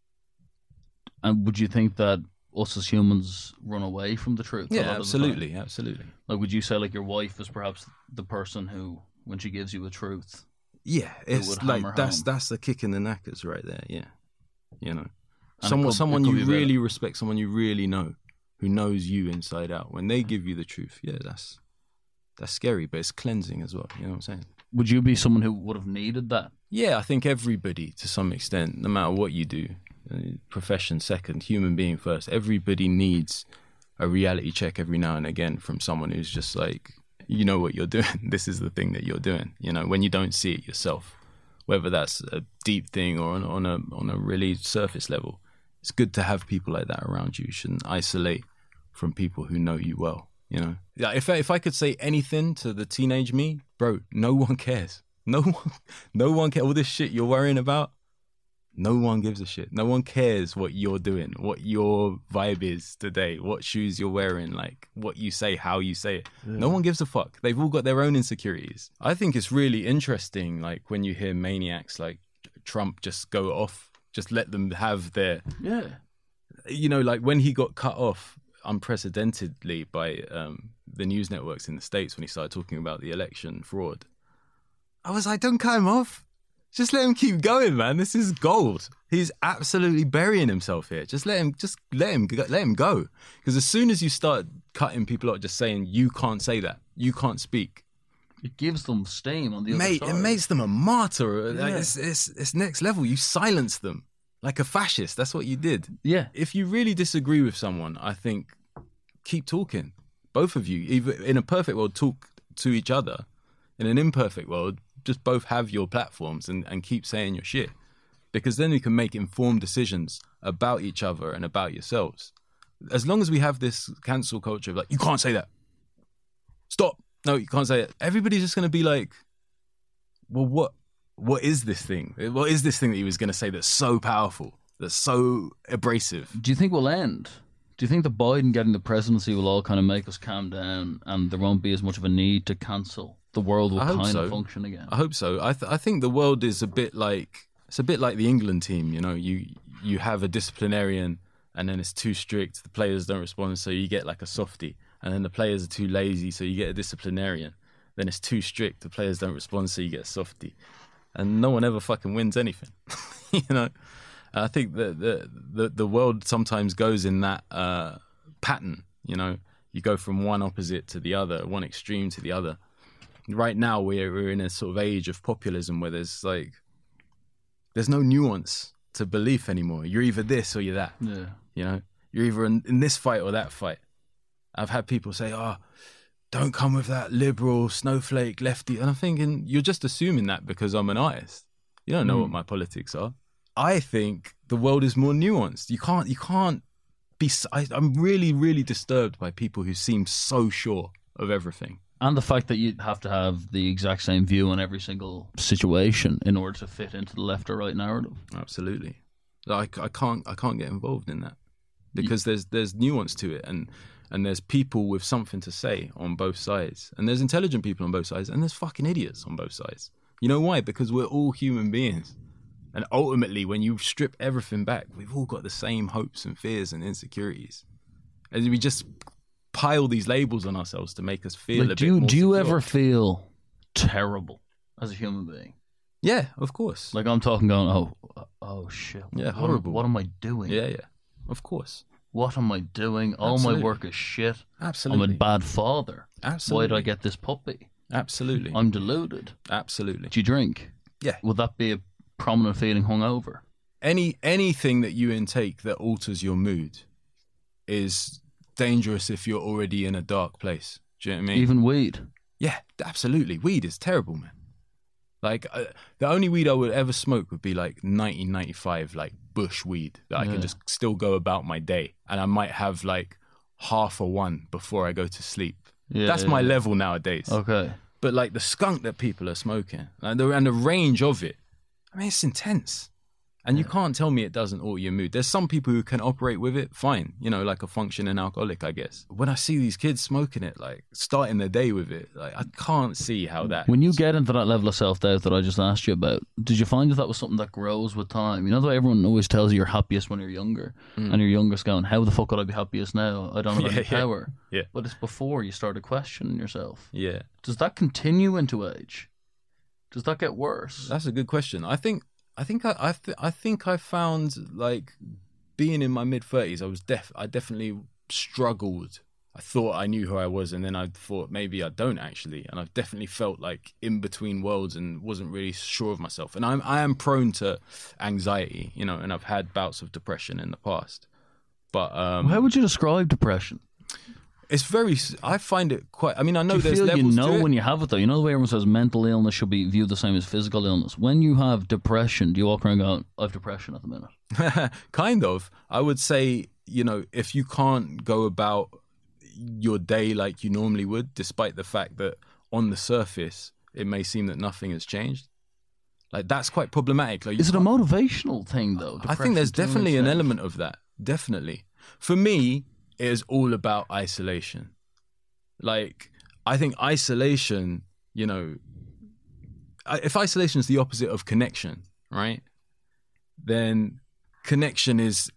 And would you think that us as humans run away from the truth? a
Yeah,
lot of the time?
absolutely, absolutely.
Like, would you say like your wife is perhaps the person who, when she gives you a truth,
Yeah, it's
would
like
hammer
that's
home.
that's the kick in the knackers right there. Yeah, you know,
it
someone
could-
someone
it could
you
be about
really respect, someone you really know, who knows you inside out. When they give you the truth, yeah, that's that's scary, but it's cleansing as well. You know what I'm saying?
would you be someone who would have needed that?
Yeah, I think everybody, to some extent, no matter what you do, uh, profession second, human being first, everybody needs a reality check every now and again from someone who's just like, you know what you're doing. This is the thing that you're doing. You know, when you don't see it yourself, whether that's a deep thing or on, on a on a really surface level, it's good to have people like that around you. You shouldn't isolate from people who know you well. You know, yeah. If I, if I could say anything to the teenage me, bro, no one cares. No one, no one cares. All this shit you're worrying about, no one gives a shit. No one cares what you're doing, what your vibe is today, what shoes you're wearing, like what you say, how you say it. No one gives a fuck. They've all got their own insecurities. I think it's really interesting, like when you hear maniacs like Trump just go off, just let them have their,
Yeah.
you know, like when he got cut off unprecedentedly by um, the news networks in the States when he started talking about the election fraud. I was like, don't cut him off. Just let him keep going, man. This is gold. He's absolutely burying himself here. Just let him, just let him, let him go. Because as soon as you start cutting people out, just saying you can't say that, you can't speak,
It gives them steam on the other
mate,
side.
it makes them a martyr. Like,
Yeah.
it's, it's it's next level. You silence them like a fascist. That's what you did.
Yeah.
If you really disagree with someone, I think keep talking. Both of you, either in a perfect world, talk to each other. In an imperfect world, just both have your platforms and, and keep saying your shit. Because then you can make informed decisions about each other and about yourselves. As long as we have this cancel culture of like, you can't say that. Stop. No, you can't say it. Everybody's just going to be like, well, what? What is this thing? What is this thing that he was going to say that's so powerful, that's so abrasive?
Do you think we'll end? Do you think that Biden getting the presidency will all kind of make us calm down and there won't be as much of a need to cancel? The world will
I hope
kind
so.
of function again.
I hope so. I th- I think the world is a bit like it's a bit like the England team. You know, you you have a disciplinarian, and then it's too strict. The players don't respond, so you get like a softie. And then the players are too lazy, so you get a disciplinarian. Then it's too strict. The players don't respond, so you get a softie. And no one ever fucking wins anything. You know, and I think that the, the the world sometimes goes in that uh, pattern. You know, you go from one opposite to the other, one extreme to the other. Right now we're we're in a sort of age of populism where there's like there's no nuance to belief anymore. You're either this or you're that.
Yeah.
You know, you're either in, in this fight or that fight. I've had people say, "Oh, don't come with that liberal snowflake lefty," and I'm thinking you're just assuming that because I'm an artist. You don't know
Mm.
what my politics are. I think the world is more nuanced. You can't you can't be. s- I, I'm really really disturbed by people who seem so sure of everything.
And the fact that you have to have the exact same view on every single situation in order to fit into the left or right narrative.
Absolutely. I, I can't I can't get involved in that because there's there's nuance to it and and there's people with something to say on both sides and there's intelligent people on both sides and there's fucking idiots on both sides. You know why? Because we're all human beings. And ultimately when you strip everything back, we've all got the same hopes and fears and insecurities. And we just pile these labels on ourselves to make us feel
Like,
a
do
bit
you,
more
do you
secure.
ever feel terrible as a human being?
Yeah, of course.
Like I'm talking going, oh, oh shit.
Yeah,
what,
horrible.
What am I doing?
yeah, yeah. Of course.
What am I doing? All
Absolutely.
my work is shit.
Absolutely.
I'm a bad father.
Absolutely.
Why did I get this puppy?
Absolutely.
I'm deluded.
Absolutely.
Do you drink?
Yeah.
Would that be a prominent feeling hungover?
any anything that you intake that alters your mood is dangerous if you're already in a dark place. Do you know what I mean?
Even weed.
Yeah, absolutely. Weed is terrible, man. Like, uh, the only weed I would ever smoke would be like nineteen ninety-five, like bush weed that I
Yeah.
can just still go about my day. And I might have like half a one before I go to sleep.
Yeah,
That's
yeah,
my
yeah.
level nowadays.
Okay.
But like the skunk that people are smoking and the, and the range of it, I mean, it's intense. And you can't tell me it doesn't alter your mood. There's some people who can operate with it, fine. You know, like a functioning alcoholic, I guess. When I see these kids smoking it, like starting their day with it, like I can't see how that...
When you get into that level of self-doubt that I just asked you about, did you find that that was something that grows with time? You know the way everyone always tells you you're happiest when you're younger,
Mm.
and your youngest going, how the fuck could I be happiest now? I don't have
Yeah,
any
yeah.
power.
Yeah.
But it's before you started questioning yourself.
Yeah.
Does that continue into age? Does that get worse?
That's a good question. I think I think I I, th- I think I found like being in my mid thirties, I was def I definitely struggled. I thought I knew who I was, and then I thought maybe I don't actually, and I've definitely felt like in between worlds and wasn't really sure of myself. And I'm I am prone to anxiety, you know, and I've had bouts of depression in the past. But um,
How would you describe depression?
it's very. I find it quite. I mean, I know
Do you
there's
feel you
levels
know
to it.
when you have it though? You know the way everyone says mental illness should be viewed the same as physical illness. When you have depression, do you walk around going, I have depression at the minute?
Kind of. I would say, you know, if you can't go about your day like you normally would, despite the fact that on the surface it may seem that nothing has changed, like that's quite problematic. Like, you
Is it a
can't-
motivational thing though?
I think there's
depression to an
definitely an
extent?
element of that. Definitely. For me, it is all about isolation. Like, I think isolation, you know, I- if isolation is the opposite of connection, right? Then connection is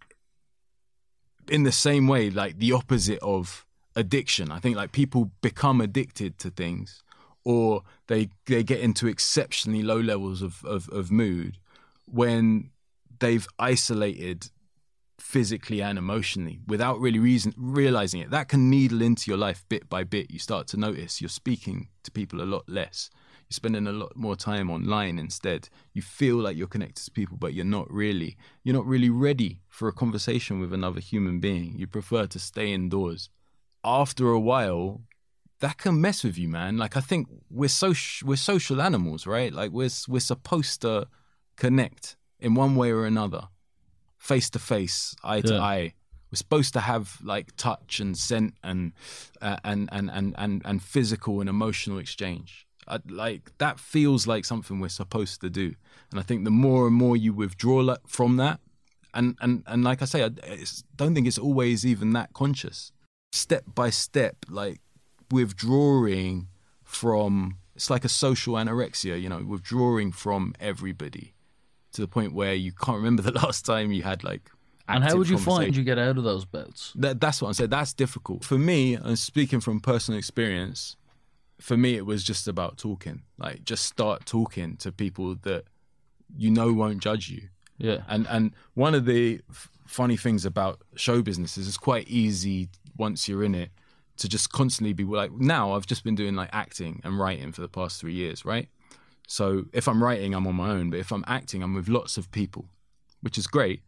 in the same way, like the opposite of addiction. I think like people become addicted to things, or they they get into exceptionally low levels of, of, of mood when they've isolated physically and emotionally without really reason realizing it. That can needle into your life bit by bit. You start to notice you're speaking to people a lot less. You're spending a lot more time online instead. You feel like you're connected to people, but you're not really. You're not really ready for a conversation with another human being. You prefer to stay indoors. After a while, that can mess with you, man. Like, I think we're social, we're social animals, right? Like, we're we're supposed to connect in one way or another, face to face, eye to
Yeah.
eye. We're supposed to have like touch and scent and uh, and, and and and and physical and emotional exchange. I, like that feels like something we're supposed to do. And I think the more and more you withdraw like, from that, and and and like I say, I it's, don't think it's always even that conscious. Step by step, like withdrawing from, it's like a social anorexia, you know, withdrawing from everybody to the point where you can't remember the last time you had like
And how
active
would you find
conversation.
you get out of those bouts?
That, that's what I'm saying. That's difficult. For me, and speaking from personal experience, for me, it was just about talking. Like, just start talking to people that you know won't judge you.
Yeah.
And and one of the f- funny things about show business is it's quite easy once you're in it to just constantly be like, now I've just been doing like acting and writing for the past three years, right? So if I'm writing, I'm on my own. But if I'm acting, I'm with lots of people, which is great.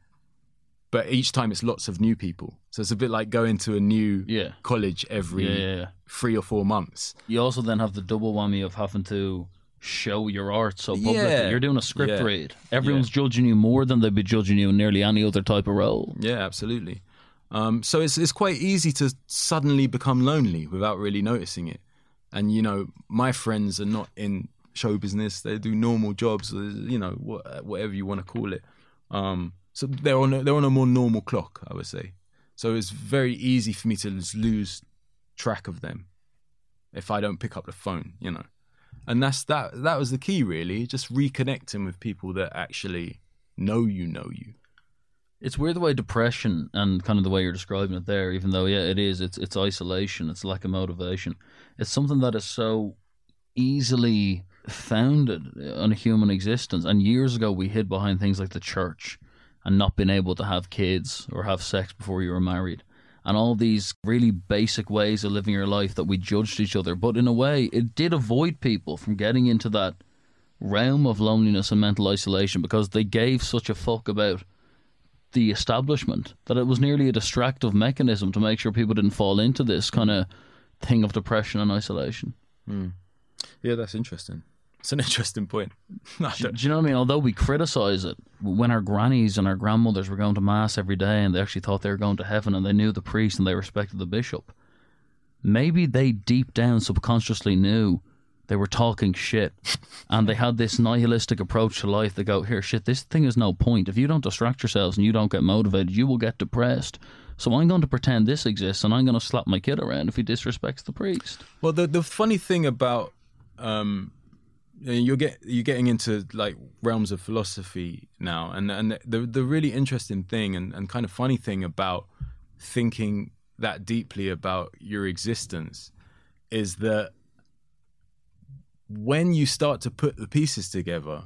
But each time it's lots of new people. So it's a bit like going to a new
Yeah.
college every
Yeah, yeah, yeah.
three or four months.
You also then have the double whammy of having to show your art so publicly.
Yeah.
You're doing a script
Yeah.
read. Everyone's judging you more than they'd be judging you in nearly any other type of role.
Yeah, absolutely. Um, so it's it's quite easy to suddenly become lonely without really noticing it. And, you know, my friends are not in show business. They do normal jobs, you know, wh- whatever you want to call it. Um, so they're on a, they're on a more normal clock, I would say. So it's very easy for me to just lose track of them if I don't pick up the phone, you know. And that's that. That was the key, really. Just reconnecting with people that actually know you, know you.
It's weird the way depression and kind of the way you're describing it there, even though, yeah, it is. It's it's isolation. It's lack of motivation. It's something that is so easily founded on a human existence. And years ago, we hid behind things like the church and not being able to have kids or have sex before you were married. And all these really basic ways of living your life that we judged each other. But in a way, it did avoid people from getting into that realm of loneliness and mental isolation because they gave such a fuck about the establishment that it was nearly a distractive mechanism to make sure people didn't fall into this kind of thing of depression and isolation.
Mm. Yeah, that's interesting. It's an interesting point.
do, do you know what I mean? Although we criticise it, when our grannies and our grandmothers were going to mass every day and they actually thought they were going to heaven and they knew the priest and they respected the bishop, maybe they deep down subconsciously knew they were talking shit and they had this nihilistic approach to life. They go, here, shit, this thing is no point. If you don't distract yourselves and you don't get motivated, you will get depressed. So I'm going to pretend this exists and I'm going to slap my kid around if he disrespects the priest.
Well, the the funny thing about... Um, you're get you're getting into like realms of philosophy now, and and the the really interesting thing and, and kind of funny thing about thinking that deeply about your existence is that when you start to put the pieces together,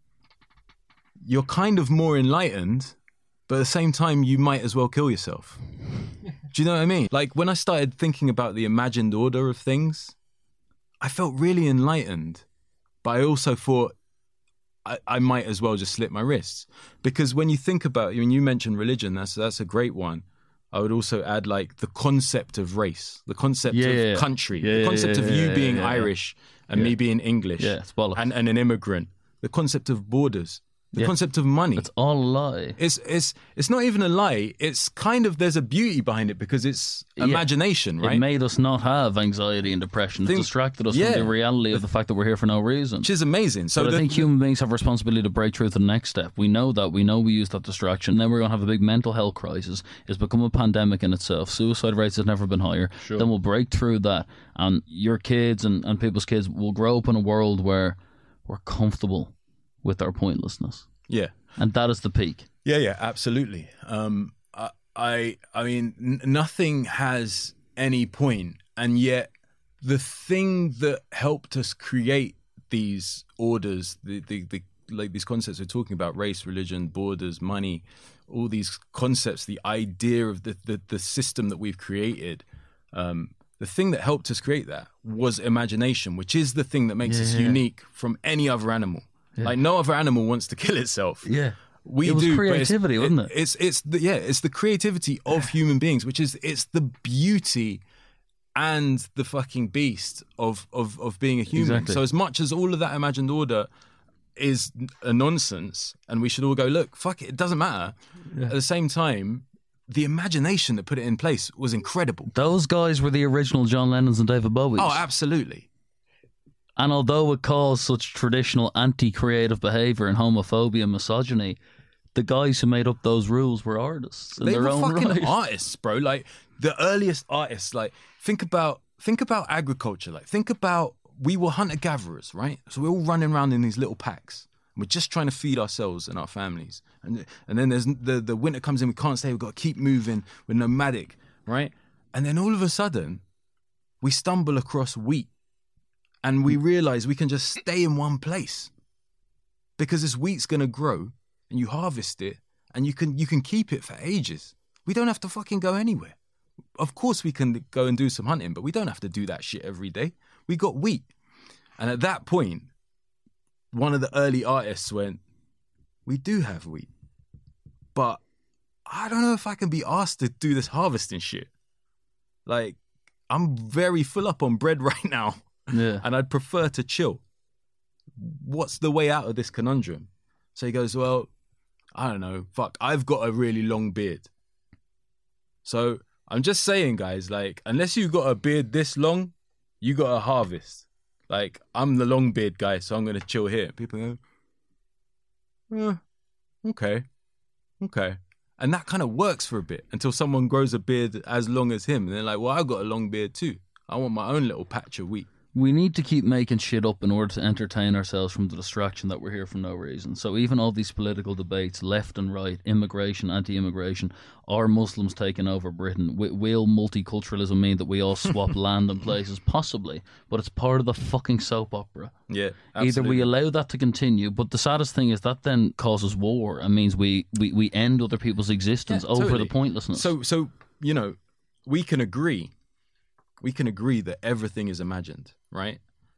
you're kind of more enlightened, but at the same time you might as well kill yourself. Do you know what I mean? Like when I started thinking about the imagined order of things, I felt really enlightened. But I also thought I, I might as well just slit my wrists. Because when you think about, when you mentioned religion, that's that's a great one. I would also add like the concept of race, the concept
yeah,
of
yeah,
country,
yeah,
the concept
yeah,
of
yeah,
you
yeah,
being
yeah,
Irish and
yeah.
me being English
Yeah, it's bollocks.
and, and an immigrant, the concept of borders, the
Yeah.
concept of money.
It's all a lie.
It's it's it's not even a lie. It's kind of, there's a beauty behind it because it's
Yeah.
imagination, right?
It made us not have anxiety and depression. It
Think-
distracted us
yeah.
from the reality of the fact that we're here for no reason.
Which is amazing. So
But I
the-
think human beings have a responsibility to break through to the next step. We know that. We know we use that distraction. Then we're going to have a big mental health crisis. It's become a pandemic in itself. Suicide rates have never been higher.
Sure.
Then we'll break through that. And your kids and, and people's kids will grow up in a world where we're comfortable with our pointlessness.
yeah.
And that is the peak.
Yeah, yeah, absolutely. Um, I, I, I mean, n- nothing has any point, and yet the thing that helped us create these orders, the, the, the like these concepts we're talking about, race, religion, borders, money, all these concepts, the idea of the the, the system that we've created. Um, the thing that helped us create that was imagination, which is the thing that makes
Yeah,
us
yeah.
unique from any other animal. Like no other animal wants to kill itself.
Yeah.
We
It was
do, but it's-
creativity, wasn't it?
It's it's the yeah, it's the creativity of human beings, which is it's the beauty and the fucking beast of of of being a human.
Exactly.
So as much as all of that imagined order is a nonsense, and we should all go, look, fuck it, it doesn't matter. At the same time, the imagination that put it in place was incredible.
Those guys were the original John Lennons and David Bowies.
Oh, absolutely.
And although it caused such traditional anti-creative behaviour and homophobia and misogyny, the guys who made up those rules were artists in
They
their
were
own
fucking
right.
artists, bro. Like the earliest artists. Like think about think about agriculture. Like think about we were hunter gatherers, right? So we're all running around in these little packs. We're just trying to feed ourselves and our families. And and then there's the the winter comes in. We can't stay. We've got to keep moving. We're nomadic, right? And then all of a sudden, we stumble across wheat, and we realize we can just stay in one place because this wheat's gonna grow. And you harvest it, and you can you can keep it for ages. We don't have to fucking go anywhere. Of course, we can go and do some hunting, but we don't have to do that shit every day. We got wheat, and at that point, one of the early artists went, "We do have wheat, but I don't know if I can be asked to do this harvesting shit. Like, I'm very full up on bread right now,
Yeah.
and I'd prefer to chill. What's the way out of this conundrum?" So he goes, well, I don't know, fuck, I've got a really long beard. So I'm just saying, guys, like, unless you got a beard this long, you got a harvest. Like, I'm the long beard guy, so I'm going to chill here. People go, eh, okay, okay. And that kind of works for a bit until someone grows a beard as long as him. And they're like, well, I've got a long beard too. I want my own little patch of wheat.
We need to keep making shit up in order to entertain ourselves from the distraction that we're here for no reason. So even all these political debates, left and right, immigration, anti-immigration, are Muslims taking over Britain? W- will multiculturalism mean that we all swap land and places? Possibly, but it's part of the fucking soap opera.
Yeah,
Either
absolutely.
we allow that to continue, but the saddest thing is that then causes war and means we, we, we end other people's existence
Yeah,
over
totally.
the pointlessness.
So, so you know, we can agree, we can agree that everything is imagined, right?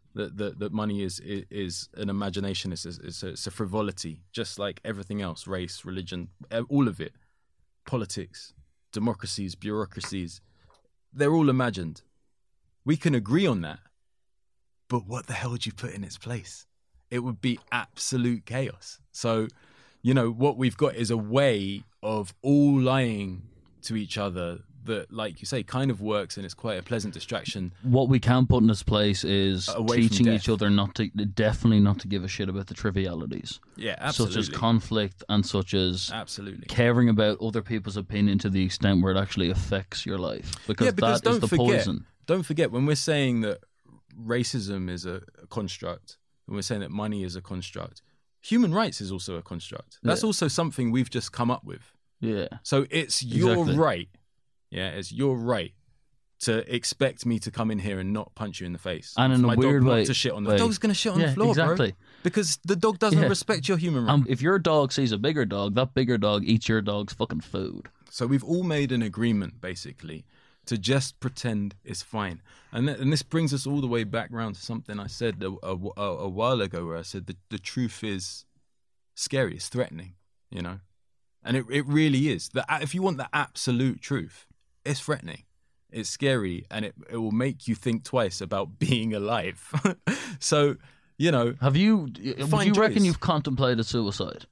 That that, that money is, is is an imagination. It's a, it's, a, it's a frivolity, just like everything else: race, religion, all of it, politics, democracies, bureaucracies. They're all imagined. We can agree on that. But what the hell would you put in its place? It would be absolute chaos. So, you know, what we've got is a way of all lying to each other that, like you say, kind of works, and it's quite a pleasant distraction.
What we can put in its place is
Away
teaching
from
each
death.
other not to, definitely not to give a shit about the trivialities.
Yeah, absolutely.
Such as conflict and such as
Absolutely.
caring about other people's opinion to the extent where it actually affects your life. Because,
Yeah, because
that is
don't
the
forget,
poison.
don't forget, when we're saying that racism is a, a construct, when we're saying that money is a construct, human rights is also a construct. That's
Yeah.
also something we've just come up with.
Yeah.
So it's your
Exactly.
right, yeah, it's your right to expect me to come in here and not punch you in the face.
And in
For
a
my
weird
dog not
way-
to shit on the
way.
dog's going to shit on
Yeah,
the floor,
exactly.
bro. Because the dog doesn't
Yeah.
respect your human right.
Um, if your dog sees a bigger dog, that bigger dog eats your dog's fucking food.
So we've all made an agreement, basically, to just pretend it's fine. And th- and this brings us all the way back round to something I said a, a, a- a while ago, where I said that the truth is scary, it's threatening, you know? And it, it really is. The, if you want the absolute truth, it's threatening. It's scary, and it, it will make you think twice about being alive. So, you know,
Have you, would
Find
you reckon
joys.
you've contemplated suicide?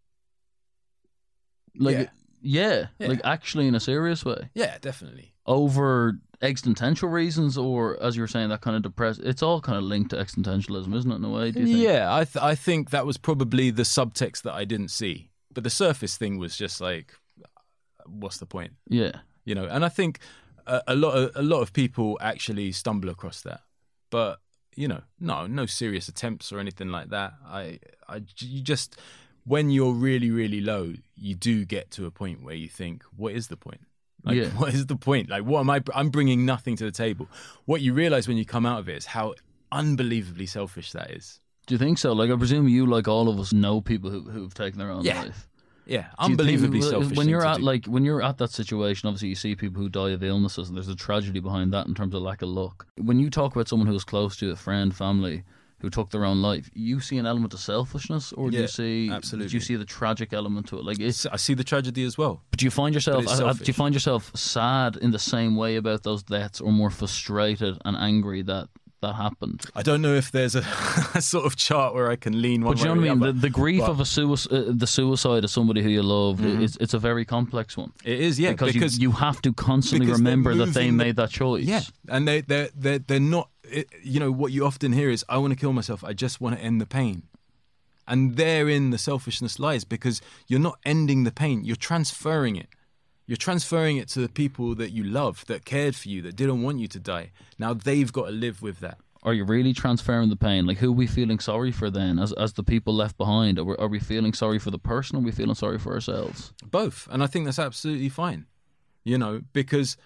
Like,
Yeah.
yeah,
Yeah.
like actually in a serious way?
yeah, definitely.
Over existential reasons, or as you were saying, that kind of depressed, it's all kind of linked to existentialism, isn't it, in a way, do you think?
Yeah, I th- I think that was probably the subtext that I didn't see. But the surface thing was just like, what's the point?
Yeah.
You know, and I think a, a lot of a lot of people actually stumble across that. But you know, no, no serious attempts or anything like that. I, I, you just when you're really, really low, you do get to a point where you think, what is the point? Like,
Yeah.
what is the point? Like, what am I? I'm bringing nothing to the table. What you realize when you come out of it is how unbelievably selfish that is.
Do you think so? Like, I presume you, like all of us, know people who, who've taken their own
Yeah.
life.
Yeah,
Do you think-
unbelievably
well,
selfish.
When
thing
you're
to
at
do.
like when you're at that situation, obviously you see people who die of illnesses, and there's a tragedy behind that in terms of lack of luck. When you talk about someone who was close to you, a friend, family, who took their own life, you see an element of selfishness, or do
Yeah,
you see
absolutely.
do you see the tragic element to it? Like, it's,
I see the tragedy as well.
do you find yourself
But it's
uh, uh, do you
selfish.
find yourself sad in the same way about those deaths, or more frustrated and angry that that happened?
I don't know if there's a, a sort of chart where I can lean one
But do
way
you know what I
or
mean?
the
The,
other.
the grief
But-
of a suicide, uh, the suicide of somebody who you love,
Mhm.
it's it's a very complex one.
It is, yeah,
because,
because,
you, you have to constantly
because they're
remember that they
moving the-
made that choice.
yeah, and they they they they're not. It, you know what you often hear is, "I want to kill myself. I just want to end the pain," and therein the selfishness lies, because you're not ending the pain. You're transferring it. You're transferring it to the people that you love, that cared for you, that didn't want you to die. Now they've got to live with that.
Are you really transferring the pain? Like, who are we feeling sorry for then, as as the people left behind? Are we, are we feeling sorry for the person, or are we feeling sorry for ourselves?
Both, and I think that's absolutely fine. You know, because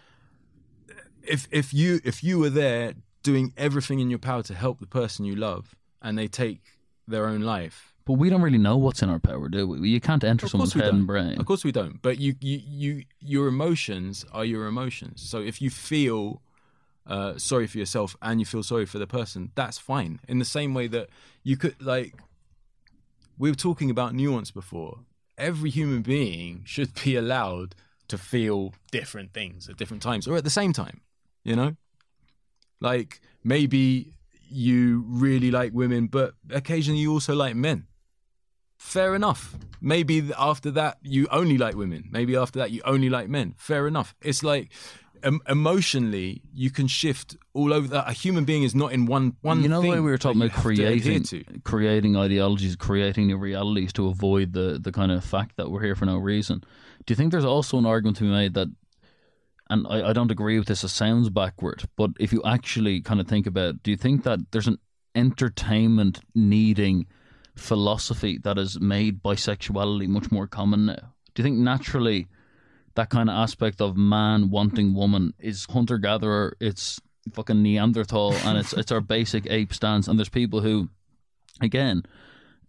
if if you if you were there doing everything in your power to help the person you love, and they take their own life,
But we don't really know what's in our power, do we? You can't enter
Of
someone's
course we
head
don't.
and brain.
Of course we don't. But you, you, you, your emotions are your emotions. So if you feel uh, sorry for yourself and you feel sorry for the person, that's fine. In the same way that you could, like, we were talking about nuance before. Every human being should be allowed to feel different things at different times, or at the same time. You know, like maybe you really like women, but occasionally you also like men. Fair enough. Maybe after that you only like women. Maybe after that you only like men. Fair enough. It's like um, emotionally you can shift all over. That. A human being is not in one one.
You know the way
thing
we were talking
that
about
you have to adhere
creating,
to.
creating ideologies, creating new realities to avoid the the kind of fact that we're here for no reason. Do you think there's also an argument to be made that, and I, I don't agree with this, it sounds backward, but if you actually kind of think about it, do you think that there's an entertainment needing philosophy that has made bisexuality much more common now? Do you think naturally that kind of aspect of man wanting woman is hunter-gatherer, it's fucking Neanderthal, and it's it's our basic ape stance, and there's people who, again,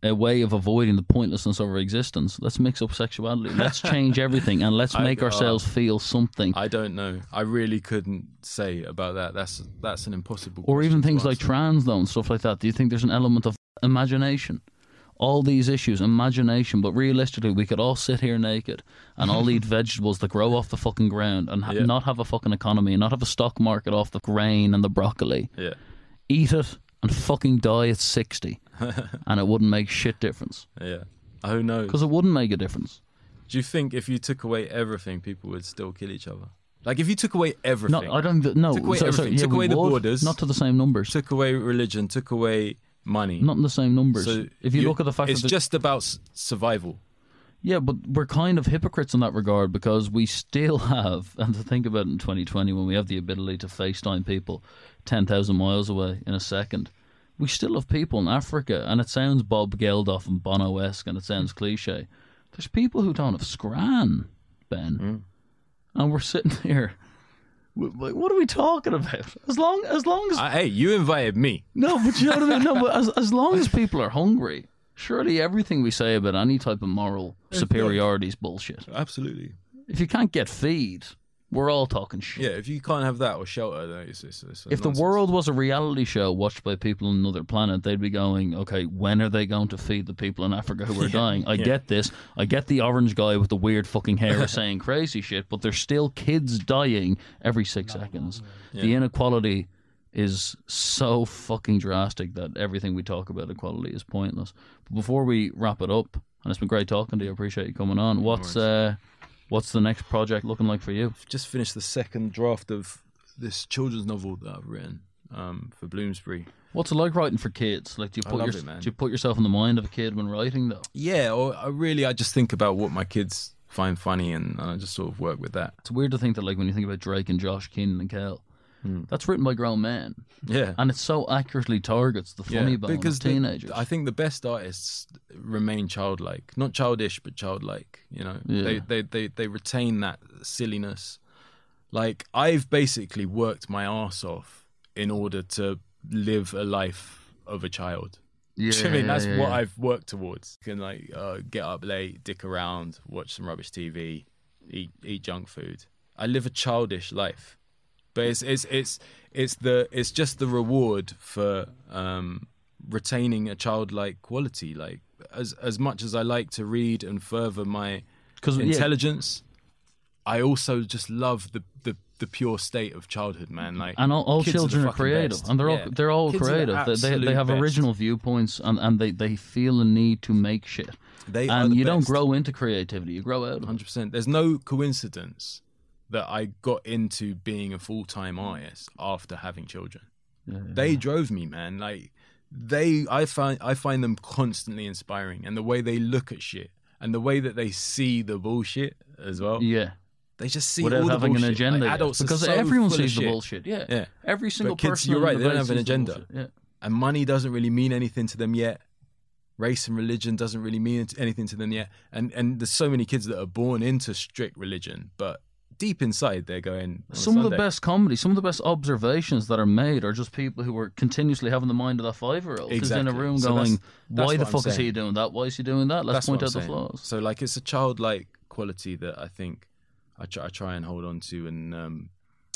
a way of avoiding the pointlessness of our existence. Let's mix up sexuality. Let's change everything, and let's
I-
make ourselves
uh,
feel something.
I don't know. I really couldn't say about that. That's that's an impossible.
Or even
question to
things like
answer.
trans, though, and stuff like that. Do you think there's an element of imagination? All these issues, imagination, but realistically, we could all sit here naked and all eat vegetables that grow off the fucking ground and ha-
Yeah.
not have a fucking economy and not have a stock market off the grain and the broccoli.
Yeah,
Eat it and fucking die at sixty, and it wouldn't make shit difference.
yeah. Who knows?
Because it wouldn't make a difference.
Do you think if you took away everything, people would still kill each other? Like if you took away everything,
No, I don't. No,
Took away
so- so,
everything,
yeah,
took
we
away the
would,
borders.
not to the same numbers,
took away religion, took away money.
not in the same numbers.
So
if you, look at the fact
it's
that the-
just about s- survival.
yeah, but we're kind of hypocrites in that regard because we still have, and to think about it in twenty twenty when we have the ability to FaceTime people ten thousand miles away in a second, we still have people in Africa, and it sounds Bob Geldof and Bono-esque, and it sounds cliche. There's people who don't have scran, Ben,
Mm.
and we're sitting here. w- Like, what are we talking about? As long as long as
I, hey, you invited me.
no, but you know what I mean. No, but as as long as people are hungry, surely everything we say about any type of moral superiority is bullshit.
Absolutely.
If you can't get feed, we're all talking shit.
Yeah, if you can't have that or shelter, then it's, it's, it's
If the
nonsense.
world was a reality show watched by people on another planet, they'd be going, okay, when are they going to feed the people in Africa who are dying? I
yeah.
get this. I get the orange guy with the weird fucking hair saying crazy shit, but there's still kids dying every six seconds. The inequality is so fucking drastic that everything we talk about equality is pointless. But before we wrap it up, and it's been great talking to you, I appreciate you coming on. What's uh, what's the next project looking like for you?
just finished the second draft of this children's novel that I've written um, for Bloomsbury.
What's it like writing for kids? Like, do you
I
put
love
your,
it, man.
do you put yourself in the mind of a kid when writing, though?
Yeah, or I really, I just think about what my kids find funny, and, and I just sort of work with that.
It's weird to think that, like, when you think about Drake and Josh, Keenan and Kel, that's written by grown men,
Yeah,
and it so accurately targets the funny
yeah,
bone
because
of
the-
teenagers.
I think the best artists remain childlike, not childish, but childlike. You know,
Yeah.
they, they they they retain that silliness. Like I've basically worked my ass off in order to live a life of a child.
yeah,
Do you know what I mean? That's
yeah,
what
yeah.
I've worked towards. You can like uh, get up late, dick around, watch some rubbish T V, eat eat junk food. I live a childish life, but it's it's it's it's the it's just the reward for um, retaining a childlike quality. Like as as much as I like to read and further my
'Cause, yeah,
intelligence, I also just love the the. the pure state of childhood, man. Like,
and all, all
kids are the
children are,
fucking
creative,
best.
and they're all
Yeah.
they're all
Kids are the
creative. They, they they
absolute
have
best.
original viewpoints, and, and they, they feel a need to make shit.
They are
And
the
you don't
best.
grow into creativity; you grow out of it.
one hundred percent. There's no coincidence that I got into being a full-time artist after having children.
Yeah,
They drove me, man. Like they, I find, I find them constantly inspiring, and the way they look at shit, and the way that they see the bullshit as well.
yeah.
They just see
Without
all the
having an
bullshit.
agenda,
Like,
yet.
adults are
because
so
everyone
full of
sees the
shit.
bullshit. Yeah,
Yeah.
every single
But kids,
person.
you're
on
right,
the
they don't
base
have an
sees the
agenda.
bullshit. Yeah.
And money doesn't really mean anything to them yet. Race and religion doesn't really mean anything to them yet. And and there's so many kids that are born into strict religion, but deep inside they're going. on a
Some of the
Sunday.
best comedy, some of the best observations that are made are just people who are continuously having the mind of that five-year-old who's in a
Exactly.
room
So
going,
that's- that's
"Why the
what I'm
fuck is he
saying.
doing that? Why is he doing that? Let's
That's
point
what
out
I'm
the
saying.
flaws."
So like it's a childlike quality that I think I try, I try and hold on to, and um,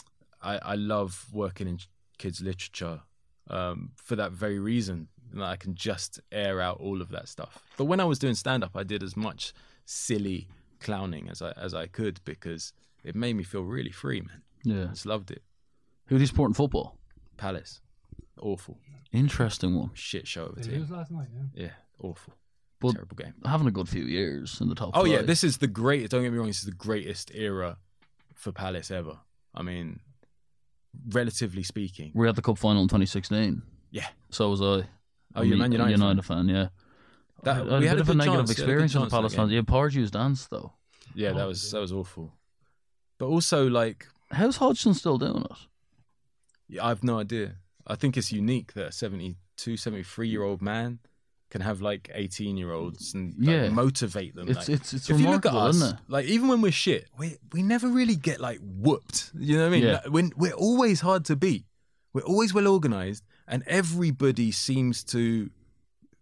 I, I love working in kids literature um, for that very reason. That I can just air out all of that stuff. But when I was doing stand up, I did as much silly clowning as I as I could because it made me feel really free, man.
Yeah.
I just loved it.
Who do you support in football?
Palace, awful
Interesting one.
shit show of a
They
team.
lose last night, yeah.
Yeah, awful,
But
terrible game.
having a good few years in the top
Oh
five.
yeah, this is the great. Don't get me wrong. This is the greatest era for Palace ever. I mean, relatively speaking.
We're at the cup final in twenty sixteen.
Yeah.
So was I.
Oh,
I'm
you're a
a
Man United
United fan, yeah.
That,
I, I
we
had a
had
bit of a
good
negative
chance, we had a good
experience with
chance that
Palace
game.
fans. Yeah, Pardew's dance though.
Yeah, that was that was awful. But also, like,
How's Hodgson still doing it?
yeah, I have no idea. I think it's unique that a seventy-two, seventy-three-year-old man can have like eighteen-year-olds and like,
Yeah.
motivate them.
It's
like,
it's it's
if you look at
remarkable,
us,
isn't it?
like even when we're shit, we we never really get like whooped. You know what I mean?
Yeah.
Like, when we're always hard to beat. We're always well organized, and everybody seems to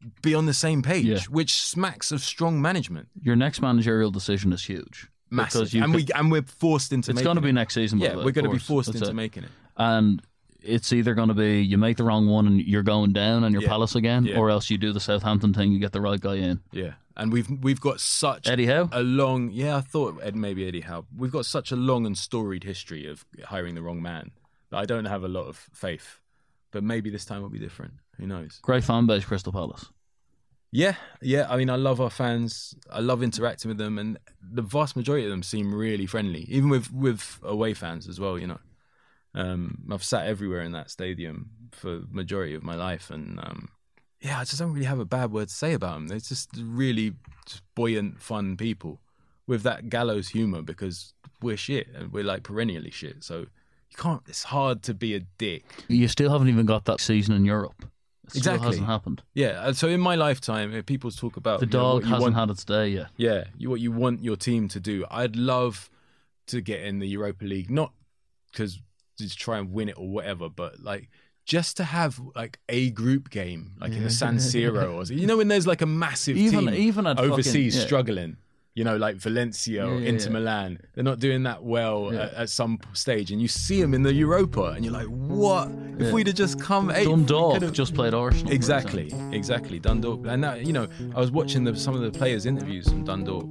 be on the same page,
Yeah.
which smacks of strong management.
Your next managerial decision is huge.
Massive.
Because you
And,
could-
we, and we're forced into
It's
making
going to be
it.
next season, by
Yeah,
the way,
we're
of
going to be
course.
forced
That's
into
it.
making it.
And it's either going to be you make the wrong one and you're going down and you're
Yeah.
Palace again,
Yeah.
or else you do the Southampton thing, you get the right guy in.
Yeah, and we've we've got such
Eddie Howe?
a long. Yeah, I thought Ed, maybe Eddie Howe. We've got such a long and storied history of hiring the wrong man that I don't have a lot of faith. But maybe this time will be different. Who knows?
Great fan base, Crystal Palace.
Yeah, yeah. I mean, I love our fans. I love interacting with them, and the vast majority of them seem really friendly, even with with away fans as well. You know, um, I've sat everywhere in that stadium for the majority of my life, and um, yeah, I just don't really have a bad word to say about them. They're just really just buoyant, fun people with that gallows humor because we're shit and we're like perennially shit. So you can't. It's hard to be a dick.
You still haven't even got that season in Europe. It still
Exactly.
hasn't happened.
Yeah. So in my lifetime, if people talk about
The
you know,
dog
what you
hasn't
want,
had its day yet.
yeah, you, what you want your team to do. I'd love to get in the Europa League, not because to try and win it or whatever, but like just to have like a group game, like in the San Siro, or you know, when there's like a massive
Even
team
even at
overseas
fucking, yeah.
struggling. You know, like Valencia or
Yeah, yeah,
Inter
yeah.
Milan, they're not doing that well
Yeah.
at, at some stage, and you see them in the Europa, and you're like, "What? If
Yeah.
we'd have just come eighth, we
Dundalk
could've-"
just played Arsenal. for
Exactly, exactly. Dundalk, and that, you know, I was watching the, some of the players' interviews from Dundalk,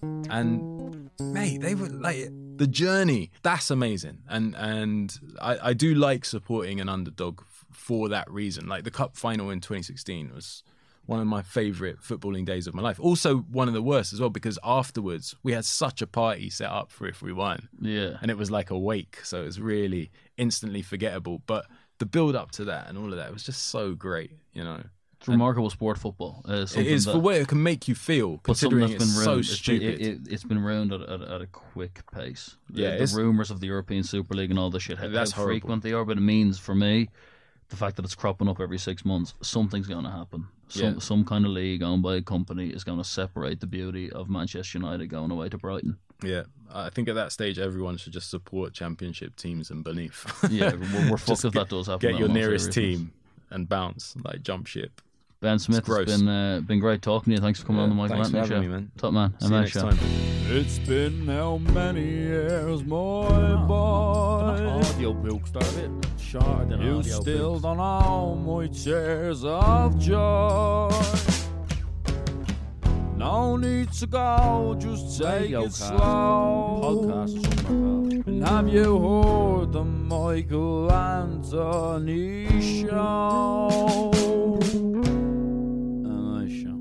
and mate, they were like the journey. That's amazing, and and I, I do like supporting an underdog f- for that reason. Like the cup final in twenty sixteen was one of my favourite footballing days of my life. Also, one of the worst as well because afterwards we had such a party set up for if we won,
example. Yeah.
and it was like a wake, so it was really instantly forgettable. But the build up to that and all of that was just so great, you know.
It's remarkable sport football. Uh,
It
something
is
that,
for what it can make you feel,
but something
considering
that's
it's
been
so
ruined. It's been-
stupid.
It, it, it's been ruined at, at, at a quick pace. The,
Yeah,
the
it's-
rumours of the European Super League and all this shit. How,
That's
how
horrible.
frequent they are, but it means for me, the fact that it's cropping up every six months, something's going to happen. Some
Yeah.
some kind of league owned by a company is going to separate the beauty of Manchester United going away to Brighton.
Yeah, I think at that stage everyone should just support championship teams and beneath.
Yeah, we're, we're fucked
Just
if
get-
that does happen.
Get
though,
your
in all
nearest
seriousness.
team and bounce, like jump ship.
Ben Smith, it's
gross.
been uh, been great talking to you. Thanks for coming
Yeah,
on the Michael
thanks for
Anthony
having
show.
me, man.
Top man.
See you
M A
next
show.
time.
It's been how many years, my boy?
Audiobooks, där är det. Shorter than
You
audiobooks.
still don't know my tears of joy. No need to go, just take it
Radiocast.
slow.
Podcast or something like that.
And have you heard the Michael Anthony show? And I show.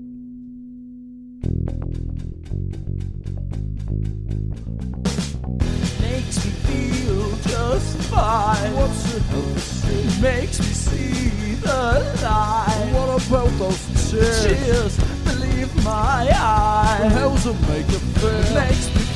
Makes me feel just fine.
What's it have to say?
Makes me see the light.
What about those tears?
Tears, believe my
Well,
eyes.
how's it make you feel?
Makes me